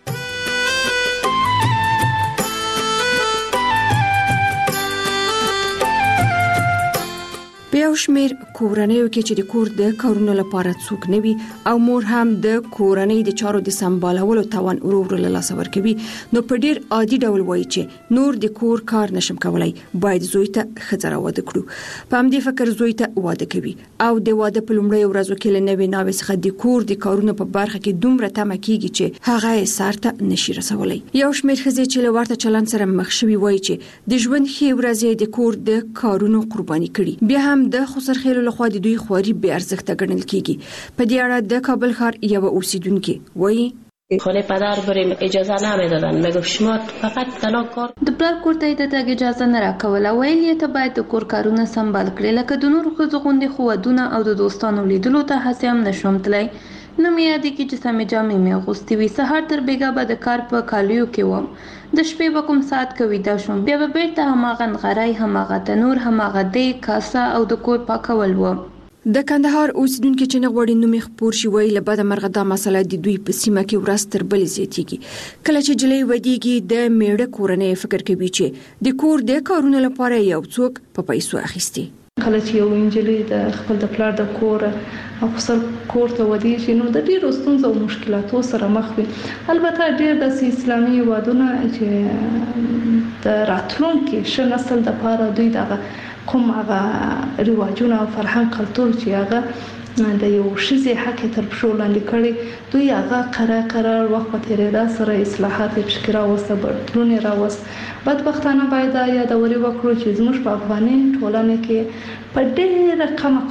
یو شمیر کورنیو کې چې د کور د کارونو لپاره څوک نه وي او مور هم د کورنۍ د چارو د سمبالولو توان ورو له لاس ورکوي نو په ډیر عادي ډول وایي چې نور د کور کار نشم کولای باید زوی ته خزر واده کړو. په همدې فکر زوی ته واده کوي او د واده په لومړۍ ورځو کې له نوې ناوې څخه د کور د کارونو په برخه کې دومره تمه کیږي چې هغه یې سارته نشي رسولای. یو شمیر ښځې چې له ورته چلند سره مخ شوي وایي چې د ژوند ښې ورځې د کور د کارونو قرباني کړي. بیا هم د خسرخیلو لخوا د دوی خواري به ارزښت ګڼل کیږي. په دې اړه د کابل ښار یو اوسیدونکو وایي خانه پدر بریم اجازه نمیدادن میگفت شما فقط تنها کار د پلار کور ته د تګ اجازه نه راکوله. ویل یې ته باید د کور کارونه سمبال کړې لکه د نور ښځو غوندې خو ودونه او د دوستانو لیدلو ته هڅه هم نشوم تلای. نه مې یادې کې چې سمې جامې مې اغوستې وي. سهار تر بیګا به د کار په کالیو کې وم. د شپې به کوم ساعت کې ویده شوم. بیا به بیرته هماغه نغری هماغه تنور هماغه دیګ کاسه او د کور پاکول و. د کندهار اوسیدونکو چې نه غوړي نومي خپور شي ویل له بده مرغه دا مسله د دوی په سیمه کې ورځ تر بلې زیاتېږي. کله چې جلې ودیږي د میړه کورنۍ فکر کوي چې د کور د کارونو لپاره یو څوک په پیسو اخیستي. کله چې یو انجلۍ د خپل د پلار د کور او خپل کور ته ودیږي نو د ډیرو ستونزو او مشکلاتو سره مخ وي. البته ډیر د اسلامي وادونه چې د راتلونکي ش نسل د لپاره دوی دغه کوم هغه رواجونه او فرهنګ کلتور چې هغه د یو شیزه حق تر پښو لاندې کړي دوی هغه قرار وخت په تیریدا سره اصلاحات فکر راوسته بدلون راوست. بدبختانه باید یادوري وکړو چې زموږ په افغاني ټولنه کې په ډېره کمه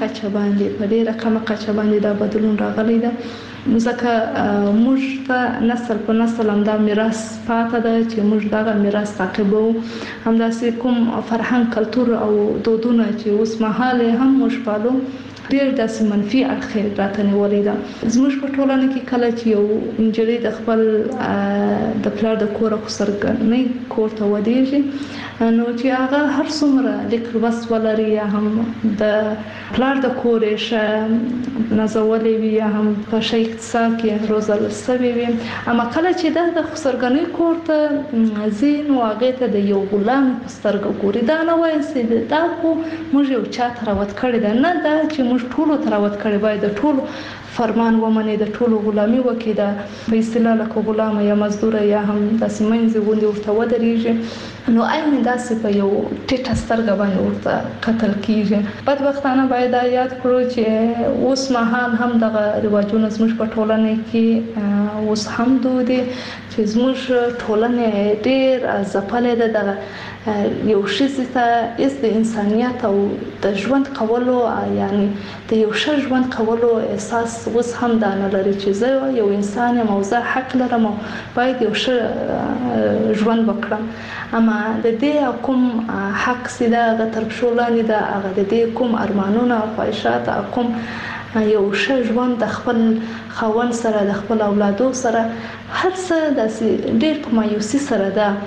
کچه باندې دا بدلون راغلی دی. ځکه موږ ته نسل په نسل هم دا میراث پاتې ده چې موږ دغه میراث تعقیبو. همداسې کوم فرهنګ کلتور او دودونه چې اوس مهال هم موږ پالو ډېر داسې منفي اړخ راته نیولې ده. زموږ په ټولنه کې کله چې یو نجلۍ د خپل د پلار د کور او خسرګنۍ کور ته ودیږي نو چې هغه هر څومره لیک لوست ولري یا هم د پلار د کور شه نازولې وي یا هم په شي اقتصاد کې روزل سوي وي اما کله چې د خسرګنۍ کور ته زین واغې ته د یو غلام سترګو ګوري دا نه وایي چې دا کو موږ یو چا تراوت کړی دا نه دا چې موږ ټولو تراوت کړی باید د ټولو فرمان ومني د ټولو غلامي وکړي دا په اصطلاح لکه غلام یا مزدور یا هم داسې منځ غوندي ورته ودرېږي نو عین داسې په یو ټیټه سترګه باندې ورته قتل کیږي. بدبختانه باید یاد کړو چې اوس مهال هم دغه رواجونه زموږ په ټولنه کې اوس هم دود دي چې زموږ ټولنه ډېر ځپلې ده. دغه یو شي ته د انسانیت او د ژوند کولو یعنی د یو ښه ژوند کولو احساس اوس هم دا نه لري چې زه یو انسان یم او زه حق لرم او باید یو ښه ژوند وکړم. اما د دې کوم حق سیده هغه تر پښو لاندې ده هغه د دې کوم ارمانونه او خواهشات کوم یو ښه ژوند د خپل خاوند سره د خپل اولادو سره هر څه داسې ډېر په مایوسي سره ده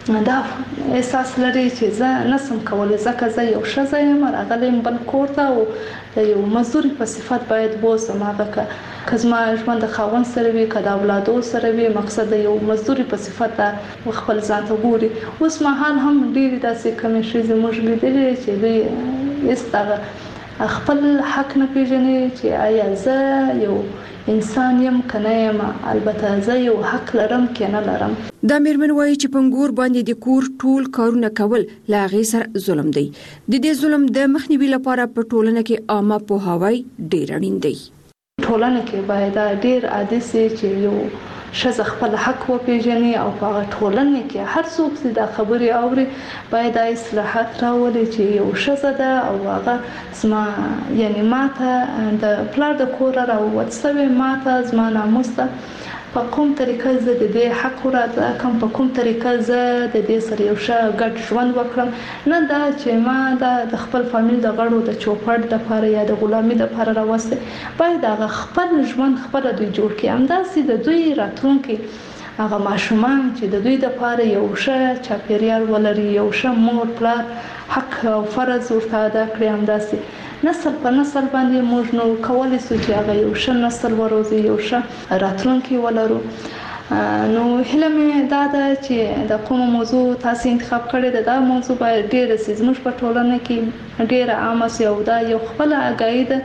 دا احساس لري چې زه نسم کولای ځکه زه یو ښځه یم راغلم بل کور ته او د یو مزدوري په صفت باید بوزم هغه که زما ژوند د خاوند سره وي که د اولادو سره وي مقصد د یو مزدوري په صفت خپل ځان ته ګوري. اوس مهال هم ډېرې داسې کمې ښځې موږ لیدلې چې دوی هېڅ دغه خپل حق نه پېژني چې آیا زه یو انسان یم که نه یم، البته زه یو حق لرم که نه لرم. دا میرمن وایي چې پنګور باندې د کور ټول کارونه کول له هغې سره ظلم دی. د دې ظلم د مخنیوي لپاره په ټولنه کې عامه پوهاوی ډېر اړین دی. ټولنه کې باید ډېر عادي سي چې یو ښځه خپل حق وپېژني او په هغه ټولنه کې هر څوک چې دا خبرې اوري باید دا اصلاحات راولي چې یو ښځه ده او هغه زما یعنی ماته د پلار د کوره راووت سوې، ماته زما ناموس ته په کوم طریقه زه د دې حق وراده کوم، په کوم طریقه زه د دې سره یو ښه ګډ ژوند وکړم، نه دا چې ما د خپل فامیل د غړو د چوپړ دپاره یا د غلامي دپاره راوستی. باید هغه خپل ژوند خپله دوی جوړ کړي، همداسې د دوی راتلونکي هغه ماشومان چې د دوی دپاره یو ښه چاپیریال ولري، یو ښه مور پلار حق او فرض ورته ادا کړي. همداسې نسل په نسل باندې موږ نو کولی سو چې هغه یو ښه نسل وروزي، یو ښه راتلونکی ولرو. نو هیله مې دا ده چې د کومه موضوع تاسو انتخاب کړې ده دا موضوع باید ډېره سي زموږ په ټولنه کې ډېره عامه سي او دا یو خپله اګاهي ده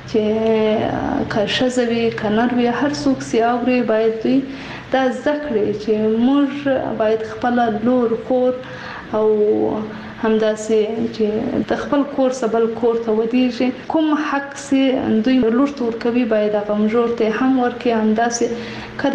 چې که ښځه وي که نر وي هر څوک سي اوري باید دوی دا زده کړي چې موږ باید خپله لور خور او همداسې چې د خپل کور څخه بل کور ته ودیږي کوم حق سي دوی لور ته ورکوي باید هغه مژور ته هم ورکړي. همداسې که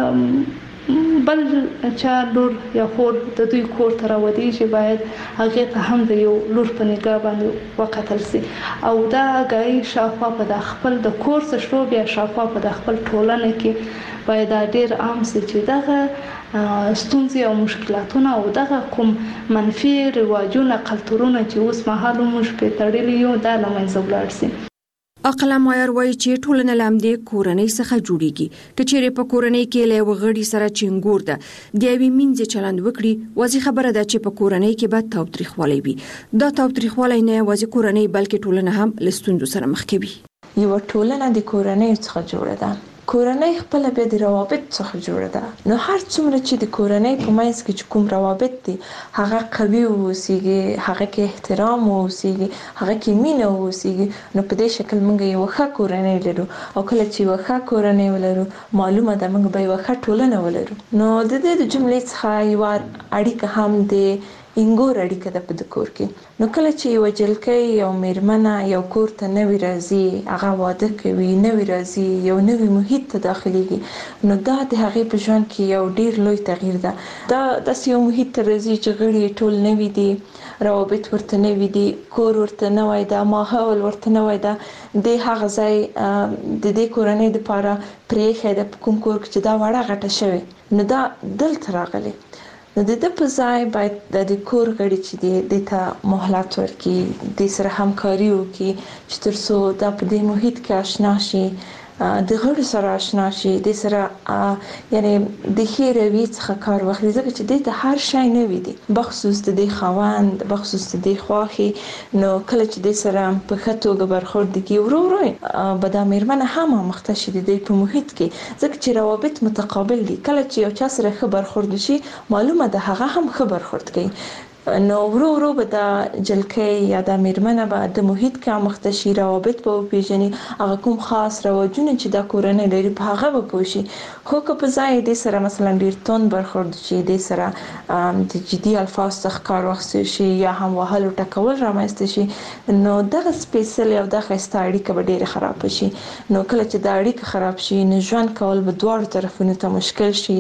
د بل چا لور یا خور د دوی کور ته راودیږي باید هغې ته هم د یو لور په نګاه باندې وکتل سي او دا اګاهي شاوخوا په د خپل د کور څخه شروع بیا شاوخوا په د خپل ټولنه کې باید دا ډېر عام سي چې دغه ستونزې او مشکلاتونه او دغه کوم منفي رواجونه کلتورونه چې اوس مهال موږ پرې تړلي یو دا له منځه ولاړ سي. عقله مایر وایي چې ټولنه له همدې کورنۍ څخه جوړیږي. که چیرې په کورنۍ کې له یوه غړي سره چنګور ده د یوې مینځې چلند وکړي، واضح خبره ده چې په کورنۍ کې به تاوتریخوالی وي. دا تاوتریخوالی نه یوازې کورنۍ بلکې ټولنه هم له ستونزو سره مخ کوي. یوه ټولنه د کورنۍ څخه جوړه ده، کورنۍ خپل بیا د روابط څخه جوړه ده. نو هر څومره چې د کورنۍ په منځ کې چې کوم روابط دي هغه قوي اوسیږي، هغه کې احترام اوسیږي، هغه کې مینه اوسیږي، نو په دې شکل موږ یو ښه کورنۍ لرو. او کله چې یو ښه کورنۍ ولرو معلومه ده موږ به یو ښه ټولنه ولرو. نو د دې د جملې څخه یو اړیکه هم د انګور اړیکه ده په د کور کې. نو کله چې یو جلکۍ یو میرمنه یو کور ته نوی راځي، هغه واده کوي، نوی راځي، یو نوی محیط ته داخليږي، نو دا د هغې په ژوند کې یو ډیر لوی تغییر ده. دا داسې یو محیط ته راځي چې غړي ټول نوي دي، روابط ورته نوي دي، کور ورته نوی ده، ماحول ورته نوی ده. د هغه ځای د دې کورنۍ دپاره پرېښی ده په کوم کور کې چې دا وړه غټه شوې، نو دا دلته راغلی. نو د دې په ځای باید د کور غړي چې دی د ته مهلت ورکړي، د سره همکاري وکړي چې تر څو دا په دې محیط کې آشنا شي، د غړو سره آشنا شي، د سره یعنی د ښې رویې څخه کار واخلي، ځکه چې دې ته هر شی نوی دی بخصوص د دې خاوند، بخصوص د دې خوښې. نو کله چې دې سره په ښه توګه برخورد وکړي ورو ورو به دا میرمنه هم آموخته شي د دې په محیط کې، ځکه چې روابط متقابل دي. کله چې یو چا سره ښه برخورد وشي معلومه ده هغه هم ښه برخورد کوي. نو ورو ورو به دا جلکۍ یا دا میرمنه به د محیط کې آموخته شي، روابط به وپېژني، هغه کوم خاص رواجونه چې دا کورنۍ لري په هغه به پوه شي. خو که په ځای دې سره مثلا ډېر توند برخورد شي، دې سره د جدي الفاظ څخه کار واخیستل شي یا هم وهل او ټکول رامنځته شي، نو دغه سپېڅلې او دغه ښایسته اړیکه به ډېره خرابه شي. نو کله چې دا اړیکه خراب شي نو ژوند کول به دواړو طرفونو ته مشکل شي،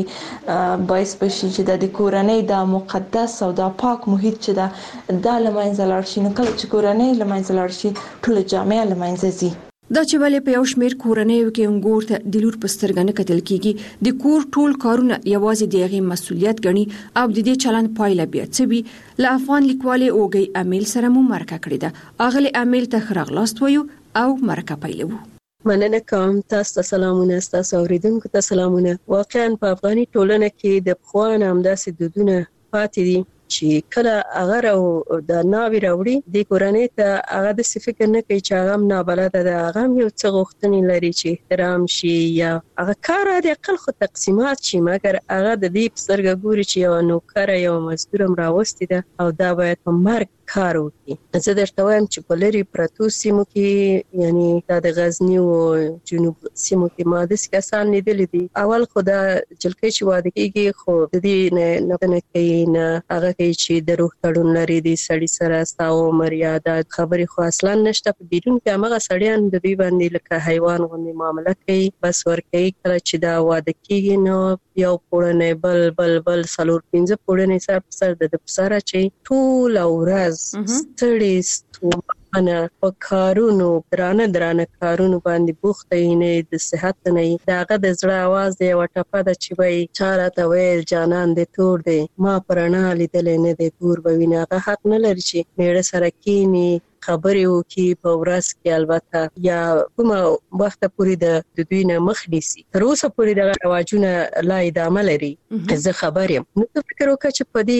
باعث به شي چې د کورنۍ دا مقدس او دا پاک محیط چې دا له منځه لاړ شي. نو کله چې کورنۍ له منځه لاړ شي ټوله جامعه له منځه ځي. دا چې ولې په یو شمېر کورنیو کې انګور ته د لور په سترګه نه کتل کېږي، د کور ټول کارونه یوازې د هغې مسؤلیت ګڼي او د دې چلند پایله بیا څه وي. له افغان لیکوالې اوږۍ امیل سره مو مرکه کړې ده. اغلې امیل ته ښه راغلاست وایو او مرکه پیلوو. مننه کوم، تاسو ته سلامونه، تاسو اوریدونکو ته سلامونه. واقعا په افغاني ټولنه کې د پخوا نه همداسې دودونه پاتې دي چې کله هغه او د ناوی راوړي د کورنۍ ته هغه د فکر نه کوي چې هغه نابلده ده، هغه یو څه غوښتنې لري چې احترام شي یا هغه کار د عقل خو تقسیمات شي، مګر هغه د دې پسرګه ګوري چې یو نوکر یو مزدور راوستي ده او دا باید په مرګ کار وکړي. زه درته وایم چې په لري پرتو سیمو کې یعنی د غزنی او جنوب سیمو کې ما د کسان لیدل دي، اول خو دا جلکې چې واده کېږي خو د دې نه کوي نه هغه کوي چې د روح تړون لري د سړی سره ساو مریاده خبرې خو اصلا نشته. په بیرون کې هغه سړیان د دوی باندې لکه حیوان غوندې معامله کوي، بس ورکوي. کله چې دا واده کېږي نو یو پوړنې بل 4-5 پوړنې سره په سر د سره چې ټول ورځ ستړي ستومانه په کارونو درانه کارونو باندې بوخته نه د صحت نه داغه د زړه आवाज دی وټپه د چې وای چاره ته ویل جانان د تور دی ما پرانا لیدل نه د تور بوینه هغه حق نه لري چې میړه سره کینی خبرې وکي په ورځ کې، البته یا کومه وخت پورې د دوی نه مخ نیسي. تر اوسه پورې د رواجونه لا ادامه لري. زه خبر یم نو فکر وکړه چې په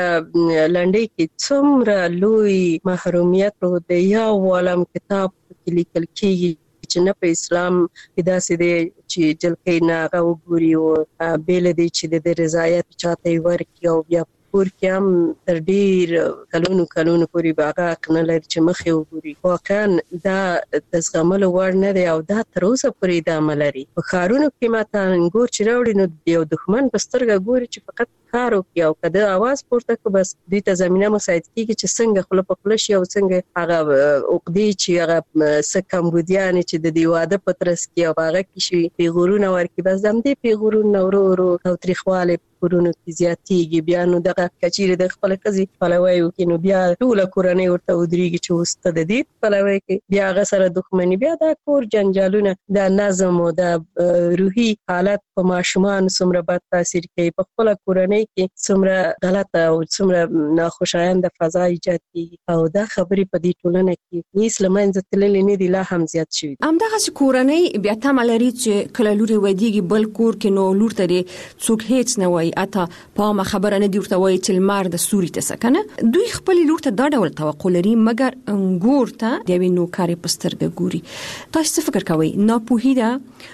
دې لنډۍ کې څومره لوی محرومیت د یو عالم کتاب کې لیکل کېږي چې نه په اسلام کې داسې دی چې جلکې نه هغه وګوري او بیل دی چې د رضایت چاته ورکړي او بیا پور کې هم تر ډیر کلونو پورې باغه نه لري چې مخې وګوري. واقعا دا د زغملو وړ نه دی او دا تر اوسه پورې ادامه لري. په ښارونو کې ماته انګور چې راوړي نو یو دښمن په سترګه ګوري چې فقط کار وکړي او کده आवाज پورته کو بس دوی ته زمينه مساعد کیږي چې څنګه خپل په خپل شي او څنګه هغه عقدې چې هغه سکمبودیان چې د دیواده پترس کې او هغه کې شي پیغورونه ورکي بس دم دې پیغورونه ورو او تاریخواله کورونو کې زیاتېږي. بیا نو دغه کچېره د خپل قضې پلوي وکړي نو بیا ټول کورنۍ ورته ودرېږي چې وسته د دې پلوي کې بیا هغه سره دښمنی بیا د کور جنجالونه د نظم او د روحي حالت په ماشومان څومره بد تاثیر کوي. په خپل کورنۍ کې څومره غلطه او څومره ناخوشایند فضا ایجاد کیږي او دا خبرې په دې ټولنه کې هیڅ لمنځه تللې نه دي، لا هم زیات شوي. همدغه کورنۍ بیا تمه لري چې کله لوري ودیږي بل کور کې نو لور ته څوک هیڅ نه وایي، اته په ما خبره نه دی ورته وایي چې المار د سوري ته سکنه. دوی خپل لور ته دا ډول توقع لري مګر انګور ته د وینو کاری پسترګه ګوري. تاسو څه فکر کوئ؟ ناپوهی ده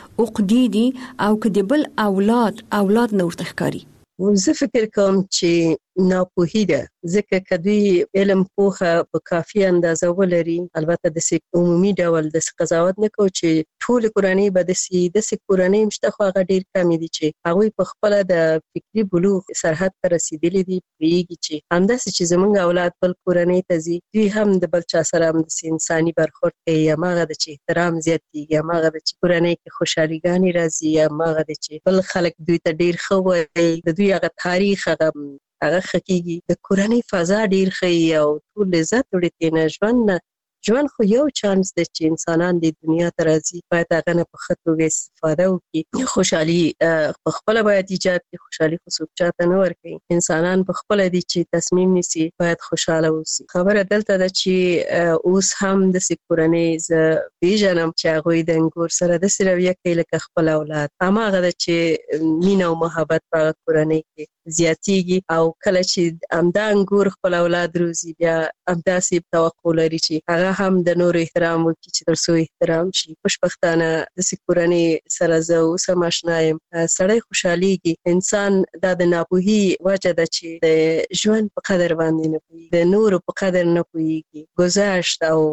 عقدې دي او کدی بل اولاد نور تخکاری؟ زه فکر کوم چې ناپوهی ده ځکه کدی علم پوهه په کافي اندازه ولري. البته د عمومي ډول د قضاوت نه کو چې ټول کورنۍ به د کورنۍ مشته خو هغه ډیر کم دي چې هغه په خپل د فکری بلوغ سرحد ته رسیدلي دي. پیږي چې همداسې چې زمونږ اولاد بل کورنۍ ته ځي دوی هم د بل چا سره هم د انساني برخورد کوي، یا ماغه د چې احترام زیاتېږي، یا ماغه د چې کورنۍ کې خوشحاليګانی راځي، یا ماغه د چې بل خلک دوی ته ډیر خو وایي د دوی هغه تاریخ هغه خکېږي. د کورنۍ فضا ډیر ښه او ټول لذت وړي. نه ژوند خو یو چانس دی چې انسانان د دنیا ته راځي باید هغه نه په ښه توګه استفاده وکړي. خوشحالي په خپله باید ایجاد کړي، خوشحالي خو څوک چاته نه ورکوي. انسانان په خپله دي چې تصمیم نیسي باید خوشحاله اوسي. خبره دلته ده چې اوس هم داسې کورنۍ زه پیژنم چې هغوی د انګور سره داسې رویه کوي لکه خپل اولاد. هماغه ده چې مینه او محبت په هغه کورنۍ کې زیاتېږي او کله چې همدا انګور خپل اولاد روزي بیا همداسې توقع لري چې هغه هم د نور احترام وکړي چې ترڅو احترام شي. خوشبختانه داسې کورنۍ سره زه اوس هم اشنا یم. سړی خوشحالېږي. انسان دا د ناپوهي وجه ده چې د ژوند په قدر باندې نه پوهېږي، د نورو په قدر نه پوهېږي. گذشت او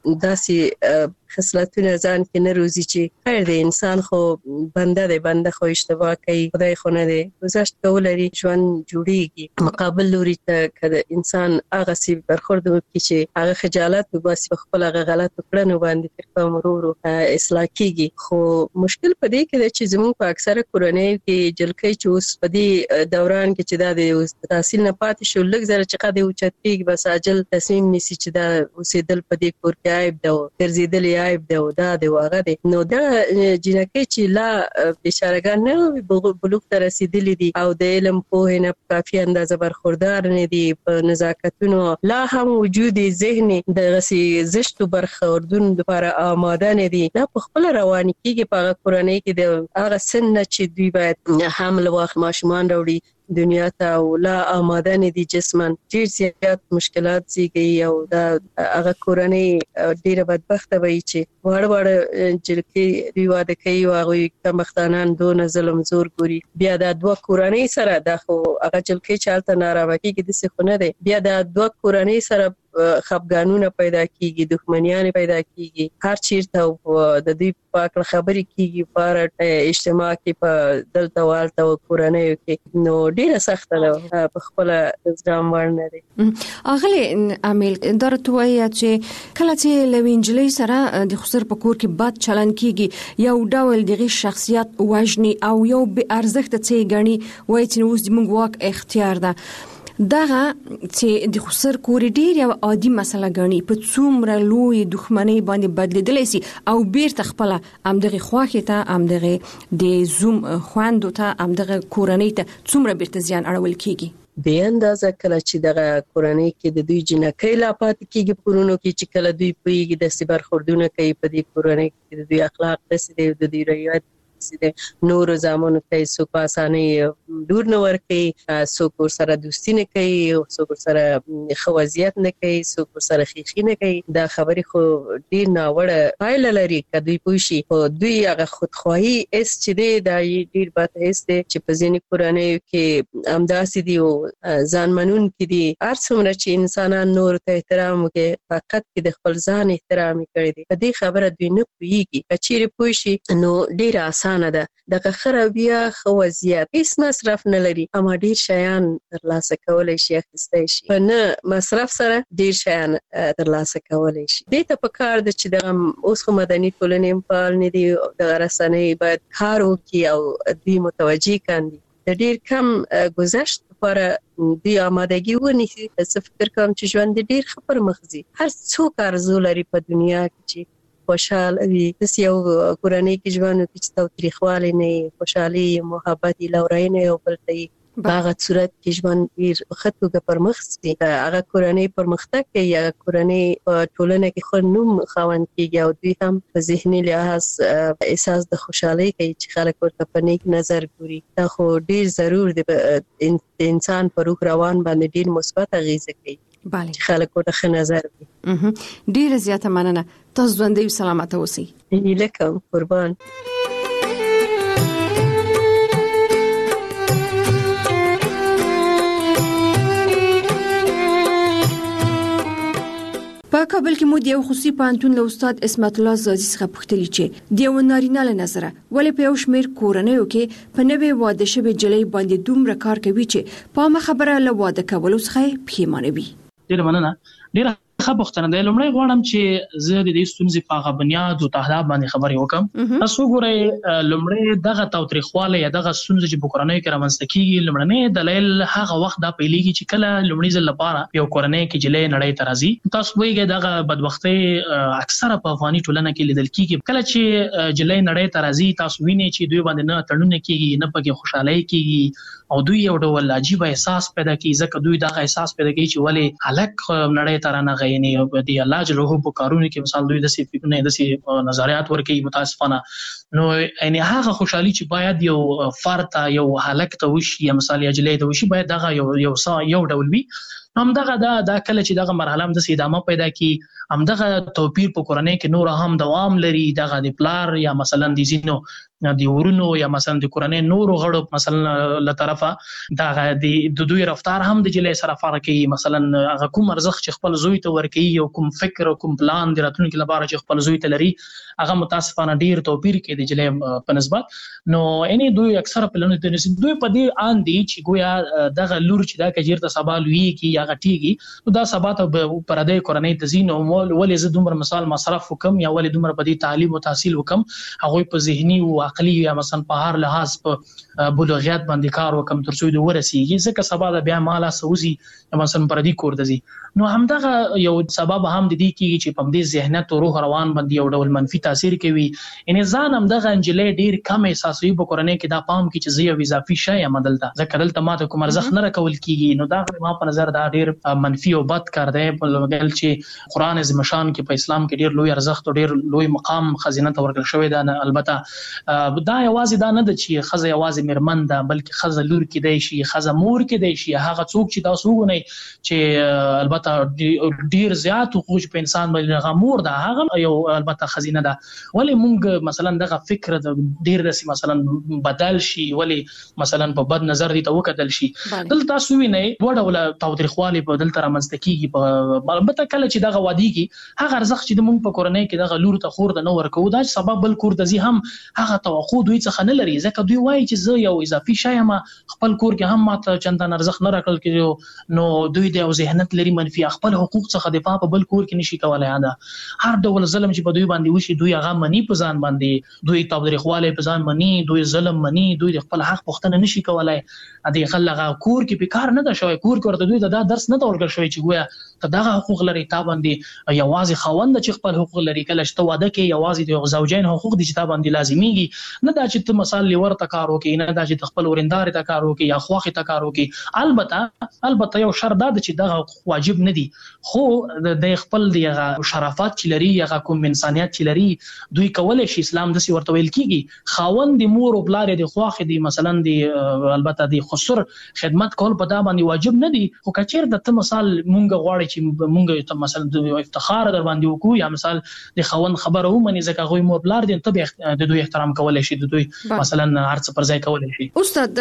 داسې خصلتونه ځان کې نه روزي چې خیر دی انسان خو بنده دی، بنده خو اشتباه کوي، خدای خو نه دی. گذشت کولري ژوند جوړیږي. مقابل لوري ته کله انسان هغه سی برخورد وکړي چې هغه خجالت وباسي په خپل هغه غلط کړنو باندې فکر ورو اصلاح کیږي. خو مشکل په دې کې دی چې زموږ په اکثره کورنۍ کې جلکې چې اوس په دې دوران کې چې دا د تحصیل نه پاتې شو لږ زره چې قد اوچت کیږي بس عاجل تصمیم نیسي چې دا اوسېدل په دې کور کې عیب ده او ګرځېدل عیب ده او دا دی هغه دی. نو دا جنکې چې لا بیچارهګان نه بلوغ ته رسیدلي دي او د علم پوهې نه په کافي اندازه برخوردار نه دي، په نزاکتونو لا هم وجود ذهني د زشتو برخوردونو لپاره آماده نه دي. دا په خپل رواني کېږي په هغه کورنۍ کې د هغه سن نه چې دوی باید حمل واخلي، ماشومان راوړي دنیا ته او لا آماده نه دي جسمن ډیر زیات مشکلات زیږي او دا هغه کورنۍ ډیره بدبخته وي چې وړ جلکې دی واده کوي او هغه کمختانان دون ظلم زور ګوري بیا د دوه کورنۍ سره د خو هغه جلکې چالت ناروا کیږي د څه خونه دي بیا د دوه کورنۍ سره خپګانونه پیدا کیږي دښمنیان پیدا کیږي هر چیرته د دې پاک خبرې کیږي پر اجتماع کې په دلته والته کورنۍ کې نو ډیره سخت ده په خپل ځام ورنه دي اغلی عامل درته وایي چې کله چې لوینجلې سره د خسر په کور کې بد چلن کیږي یو ډول دغه شخصیت وژني او یو به ارزښت څه غني وایي چې اوس د موږ واک اختیار ده دغه چې د خسر کور ډیر یو عادي مسله غني په څومره لوی دښمنۍ باندې بدلیدلی سي او بیرته خپل امدغه خواخه ته امدغه د زوم خواندو ته امدغه کورنۍ ته څومره بیرته زیان اړول کیږي د اندازه کله چې دغه کورنۍ کې د دوی جنکې لا پات کیږي پرونو کې چې کله دوی پیږي د سیبر خوردونه کوي په دې کورنۍ کې د دوی اخلاق دسي د دوی روایت نور زمانو کې سو په اسانه دور نه ورکي سو کور سره دوستی نه کوي او سو کور سره خوازیت نه کوي سو کور سره خيخي نه کوي دا خبرې خو ډیر ناوړه پایله لري کدی پوشي او دوی هغه خودخواهی اس چې دی دا ډیر بد اس دی چې په ځینې کورنۍ کې امداسي دی او ځان منون کې دی ارڅومره چې انسانان نور ته احترام کوي فقط کې د خپل ځان احترام کوي دی په دې خبره دوی نه پويږي کچېره پوشي نو ډیر ده دغه خرابیا خوازیات هیڅ مصرف نه لري اما ډیر شیان ترلاسه کولای شي اخیستای شي په نه مصرف سره ډیر شیان ترلاسه کولای شي دې ته په کار د چې دغه اوس خو مدني ټولنې په اړه نه دي د رسنۍ باید کار وکړي او دوی متوجي کاندي د ډیر کم گذشت پر دی آمادگی ونیسي څه فکر کوم چې ژوند ډیر خبر مخزي هر څوک ارزو لري په دنیا کې چې خوشاله وي د یو کورنۍ کې ژوند کې تاوتریخوالی نه خوشحالي محبت لورینه او بلتي باغه صورت کې ژوند ډیر خطوګه پرمخ سي هغه کورنۍ پرمختګ کوي هغه کورنۍ په ټولنه کې خو نوم خوند کیږي او دوی هم په ذهني لحاظ احساس د خوشحالي کوي چې خلک ورته په نیک نظر ګوري دا خو ډیر ضرور دی انسان په روح روان باندې ډیر مثبت اغیزه کوي بله خلک ورته ښه نظر کوي ډیر زیاته مننه تاسو ژوندۍ سلامت اوسئ لکه قربان په کابل کې مو د یو خصوصي پوهنتون له استاد اسمت الله زازي څخه پوښتنه چې د یو نارینه له نظره ولې په یو شمېر کورنیو کې په نوې واده شوې جلۍ باندې دومره کار کوي چې په ما خبره له واده کولو څخه پښیمانه وي. ډیر مننه ډیر ښه پوښتنه ده. لومړی غواړم چې زه د دې ستونزې په هغه بنیاد او تهداب باندې خبرې وکم. تاسو ګورئ لومړی دغه تاوتریخوالی یا دغه ستونزې چې په کورنیو کې رامنځته کیږي لومړنی دلیل هغه وخت دا پیلېږي چې کله لومړي ځل لپاره یو کورنۍ کې جلۍ نړۍ ته راځي. تاسو وایئ دغه بدبختۍ اکثره په افغاني ټولنه کې لیدل کیږي. کله چې جلۍ نړۍ ته راځي تاسو وینئ چې دوی باندې نه تړونه کیږي نه پکې خوشحالي کیږي او دوی یو ډول عجیب احساس پیدا کوي ځکه دوی دغه احساس پیدا کوي چې ولې هلک نړۍ ته رانغی یعنی د الله جل وعلا په کارونو کې مثال دوی د فکرونه د نظریات ورکوي متاسفانه نو یعنی هغه خوشحالي چې باید یو فرد یو هلک ته وشي یا مثال یا جلۍ ته وشي باید دغه یو ډول وي. هم دغه دا کله چې دغه مرحله هم د ادامه پیدا کی هم دغه توپیر په کورنۍ کې نور هم دوام لري دغه د پلار یا مثلا د زینو د ورونو یا مثلا د کورنۍ نور غړو مثلا له طرفه دغه د دوی رفتار هم د جلۍ سره فرق کوي. مثلا هغه کوم ارزښت چې خپل زوی ته ورکوي او کوم فکر او کوم پلان د راتلونکي لپاره چې خپل زوی ته لري هغه متاسفانه ډیر توپیر کوي د جلۍ په نسبت. نو یعنی دوی اکثره پلان د دوی په دې ان دي چې گویا دغه لور چې دا کجیرته سبا لوي کی یا غټيږي نو دا سبا ته پر دې کورنۍ د زینو ولې زه دومره مثال مصرف وکم یا ولې دومره په دې تعلیم او تحصیل وکم هغه په ذهني او عقلي یا مثلا په هر لحاظ په بلوغیت باندې کار وکم تر څو د ورسیږي ځکه سبا د بیا مالا سوزي مثلا پر دې کور دزي. نو همدغه یو سبب هم د دې کیږي چې په دې ذهنیت او روح روان باندې یو ډول منفي تاثیر کوي. ان ځان هم دغه انجلې ډیر کم احساسوي په کورنۍ کې دا پام کې چې زه یو اضافي شی یم دلته ځکه دلته ماته کوم ارزښت نه راکول کیږي. نو دا ما په نظر دا ډیر منفي او بد کار دی په لګل چې قران عظیم شان کې په اسلام کې ډیر لوی ارزښت او ډیر لوی مقام خزینه ته ورکړل شوی دا. البته دا یوازې دا نه ده چې خزه یوازې مرمن ده، بلکې خزه لور کې دی شي، خزه مور کې دی شي. هغه څوک چې تاسو وګورئ چې البته ډیر زیات حقوق په انسان باندې غمور ده، هغه یو البته خزینه ده. ولی موږ مثلا دغه فکر ډیر رسي مثلا بدل شي، ولی مثلا په بد نظر دي ته وکتل شي. دلته تاسو وینئ دوه ډوله تاوتریخوالي په دلته رامنځته کیږي. په البته کله چې دغه واديږي هغه ارزښت چې موږ په کورنۍ کې دغه لور ته خور د نو ورکو، دا سبب بل کور د زی هم هغه توقع دوی څخه نه لري، ځکه دوی وایي چې زه یو اضافي شی یم، خپل کور کې هم ماته چندان ارزښت نه راکړل کېږي، نو دوی د ذهنیت لري منفي، خپل حقوق څخه دفاع په بل کور کې نشي کولای. دا هر ډول ظلم چې په دوی باندې وشي دوی هغه منی په ځان باندې، دوی تاوتریخواله په ځان منی، دوی ظلم منی، دوی خپل حق پوښتنه نشي کولای. دې خلغه کور کې په کار نه ده شوی، کور کې ورته دوی دا درس نه ورکړل شوی چې ګویا ته دغه حقوق لري، تا باندې یوازې خاوند چې خپل حقوق لري. کله چې واده کې یوازې د زوجین حقوق دي چې تا باندې لازميږي، نه دا چې ته مثال لور ته کار وکې، نه دا چې خپل ورندار ته کار وکې یا خواخې ته کار وکې. البته یو شرط دا چې دغه واجب نه دي، خو د خپل دغه شرافت چې لري یا کوم انسانيت چې لري دوی کولای شي. اسلام دسي ورته ویل کیږي خاوند د مور او بلار د خواخې دي مثلا دی البته د خسر خدمت کول په دا باندې واجب نه دي. خو کچیر د ته مثال مونږ غواړي چې مونږ ته مثلا د افتخار در باندې وکړو یا مثال د خاوند خبره ومني ځکه غوي مور بلار دي ته د دوی احترام کولای شي، د دوی مثلا هرڅ پر ځای کولای شي. استاد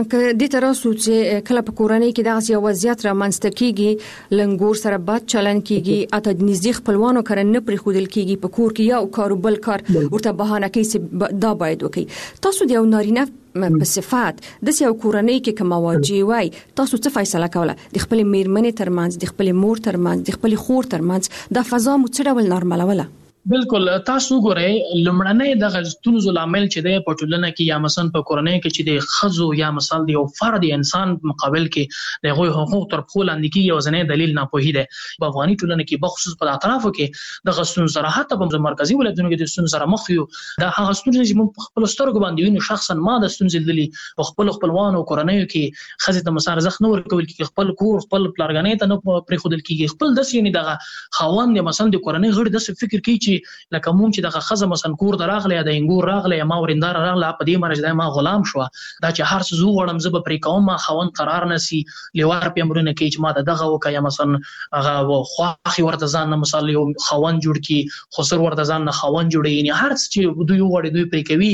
د تراسو چې کله په کورنۍ کې دغه یو وضعیت را منځته کیږي، لنګور سره بد چلن کیږي، اته د نږدې خپلوانو کړه نه پرې خودل کیږي، په کور کې یو کار بل کار ورته بهانه کوي چې دا باید وکړي. تاسو د یو نارینه په صفات د یو کورنۍ کې کوم واجی وای تاسو څه فیصله کوله د خپل میرمنې ترمنځ، د خپل مور ترمنځ، د خپل خور ترمنځ، د فضا مو څه ډول نارملوله؟ بالکل تاسو ګورئ لمړنۍ د غزتونو لامل چې د پټولنه کې یا مثلا په کورنۍ کې چې د خزو یا مثال د یو فرد انسان مقابل کې د غوي حقوق تر خپل اندکی یو ځنې دلیل نه پوهی دی. په افغاني ټولنه کې بخصوص په اطرافو کې د غزتون صراحت په مرکزی ولایتونو کې د ستون سره مخ یو د هغه ستون چې موږ خپل سترګو باندې وینو. شخصا ما د ستون زللی په خپل خپلوانو کورنۍ کې خزې ته مسار زخ نور کول کې خپل کور خپل پلارګنې ته نه پرې خودل کېږي. خپل د سینې دغه خوان د مثلا د کورنۍ غړي د فکر کوي چې لکه مونږ چې دغه خزه مثلا کور دراغله د انګور راغله ما ورندار راغله په دې مرز د ما غلام شو دا چې هر څه زو وړم زب پرې کوم ما خوان قرار نسی لیوار په امرونه کې چې ما دغه وکیا مثلا هغه خواخي ورته ځان مثلا یو خوان جوړ کی خسر ورته ځان خوان جوړي یعنی هر څه چې دوی وړي دوی پرې کوي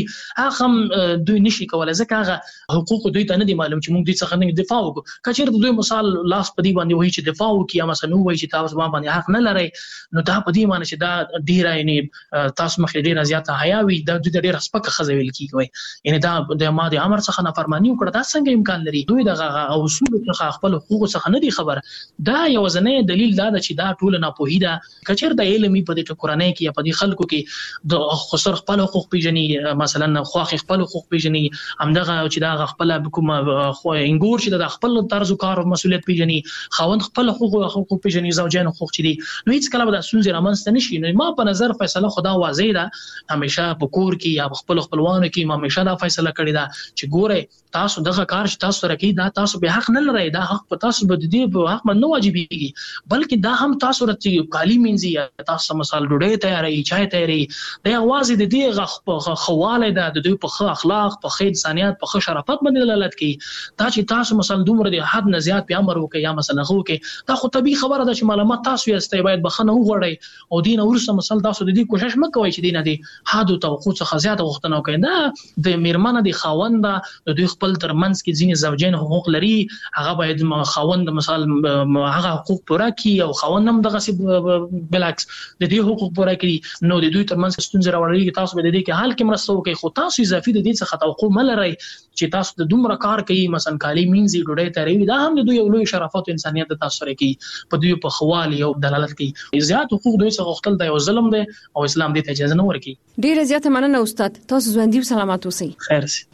هغه دوی نشي کولای ځکه هغه حقوق دوی ته نه دي معلوم چې موږ دوی څخه نه دفاع وکړو. کچیر دوی مثال لاس په دې باندې وایي چې دفاع وکړي مثلا وایي چې تاسو باندې حق نه لري نو دا په دې معنی چې دا ډیر یعنی تاسو مخې ډیره زیاته حیاوي د دوی ډیره سپکه خزه ویل کیږي یعنی دا د ماده امر څخه نافرمانی وکړه دا څنګه امکان لري. دوی دغه اصول څخه خپل حقوق څخه نه دي خبر. دا یو ځنې دلیل دا چې دا ټول نه پوهی دا کچیر د علمي په دې کورنۍ کې یا په دې خلکو کې د خسر خپل حقوق پیژني مثلا خواخ خپل حقوق پیژني همدغه چې دا خپل کوم خو انګور چې د خپل طرز کار او مسولیت پیژني خوند خپل حقوق پیژني زوجین حقوق چي دي نو هیڅ کله به د سونځ رامنځته نشي. نو ما په نظر فیصله خدا واضح ده همیشه په کور کې یا خپل خپلوانو کې ما همیشه دا فیصله کړې ده چې ګوره تاسو دغه کار چې تاسو سره کوي دا تاسو به حق نه لرئ دا حق په تاسو به دې په حق نه واجبېږي بلکې دا هم تاسو رته کالی منځي یا تاسو مثال ډوډۍ تیارې چای تیارې دا आवाज د دې خواله ده د دوی په اخلاق په خیر انسانيت په شرافت باندې دلالت کوي. دا چې تاسو مثلا دومره د حد نه زیات په امر وکي یا مثلا خو کې دا خو طبيعي خبره ده چې معلومات تاسو یې استای باید بخنه وغوړی او دین ورسره مثلا تاسو د دې کوشش مکوئ چې دینه دي حد او توقع څخه زیاته وختنه کوي. دا د میرمنه د خاوند د دوی خپل ترمنځ کې ځینې زوجین حقوق لري هغه باید خاوند مثال هغه حقوق پوره کړي او خاوند هم دغه بلعکس د دې حقوق پوره کړي نو د دوی ترمنځ ستونزې راوړي. تاسو به د دې کې حل کې مرسته وکړي خو تاسو اضافي د دې څخه توقع ملرئ چې تاسو د دومره کار کوي مثلا کالی مینځي ډوډۍ تیاروي دا هم د دوی یو لوی شرافت او انسانيت تاسو سره کوي په دوی په خوالي او دلالت کوي. زیات حقوق دوی څخه غوښتل دا یو ظلم دی او اسلام دې ته اجازه نه ورکوي. ډیره زیاته مننه استاد تاسو ژوندۍ سلامات اوسئ. خیر سي.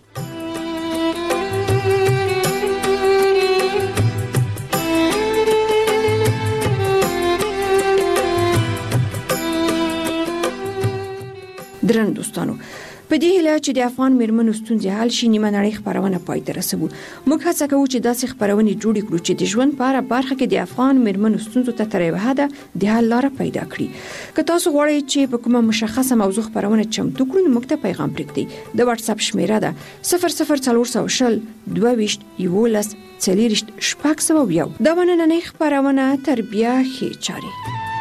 درنو دوستانو په دې هیله چې د افغان میرمنو ستونزې حل شي نیمه نړۍ خبرونه پای ته رسوو. موږ هڅه کوو چې داسې خبرونه جوړ کړو چې د ژوند په اړه برخه کې د افغان میرمنو ستونزو ته تر یوه حده د حل لاره پیدا کړي. که تاسو غواړئ چې په کومه مشخصه موضوع خبرونه چمتو کړو نو موږ ته پیغام پرېږدئ. د واتس اپ شمیره ده 00420 22 11 40 601. دا نننۍ خبرونه تربیه ښې چارې.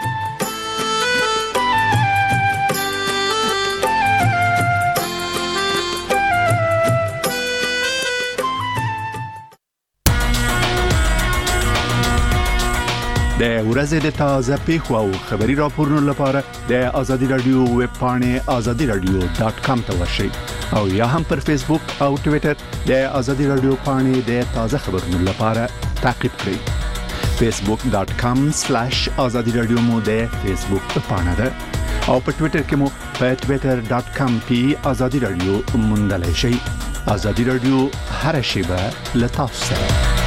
د ورځې د تازه پیښو او خبري راپورونو لپاره د آزادي رادیو ویب پاڼې azadiradio.com ته ورشئ او یا هم پر فیسبوک او ټوئیټر د آزادي رادیو پاڼې د تازه خبرونو لپاره تعقیب کړئ. facebook.com/azadiradio مو د فیسبوک پاڼه ده او په ټوئیټر کې مو په twitter.com/azadiradio موندلای شئ. آزادي رادیو هر شیبه له تاسو سره.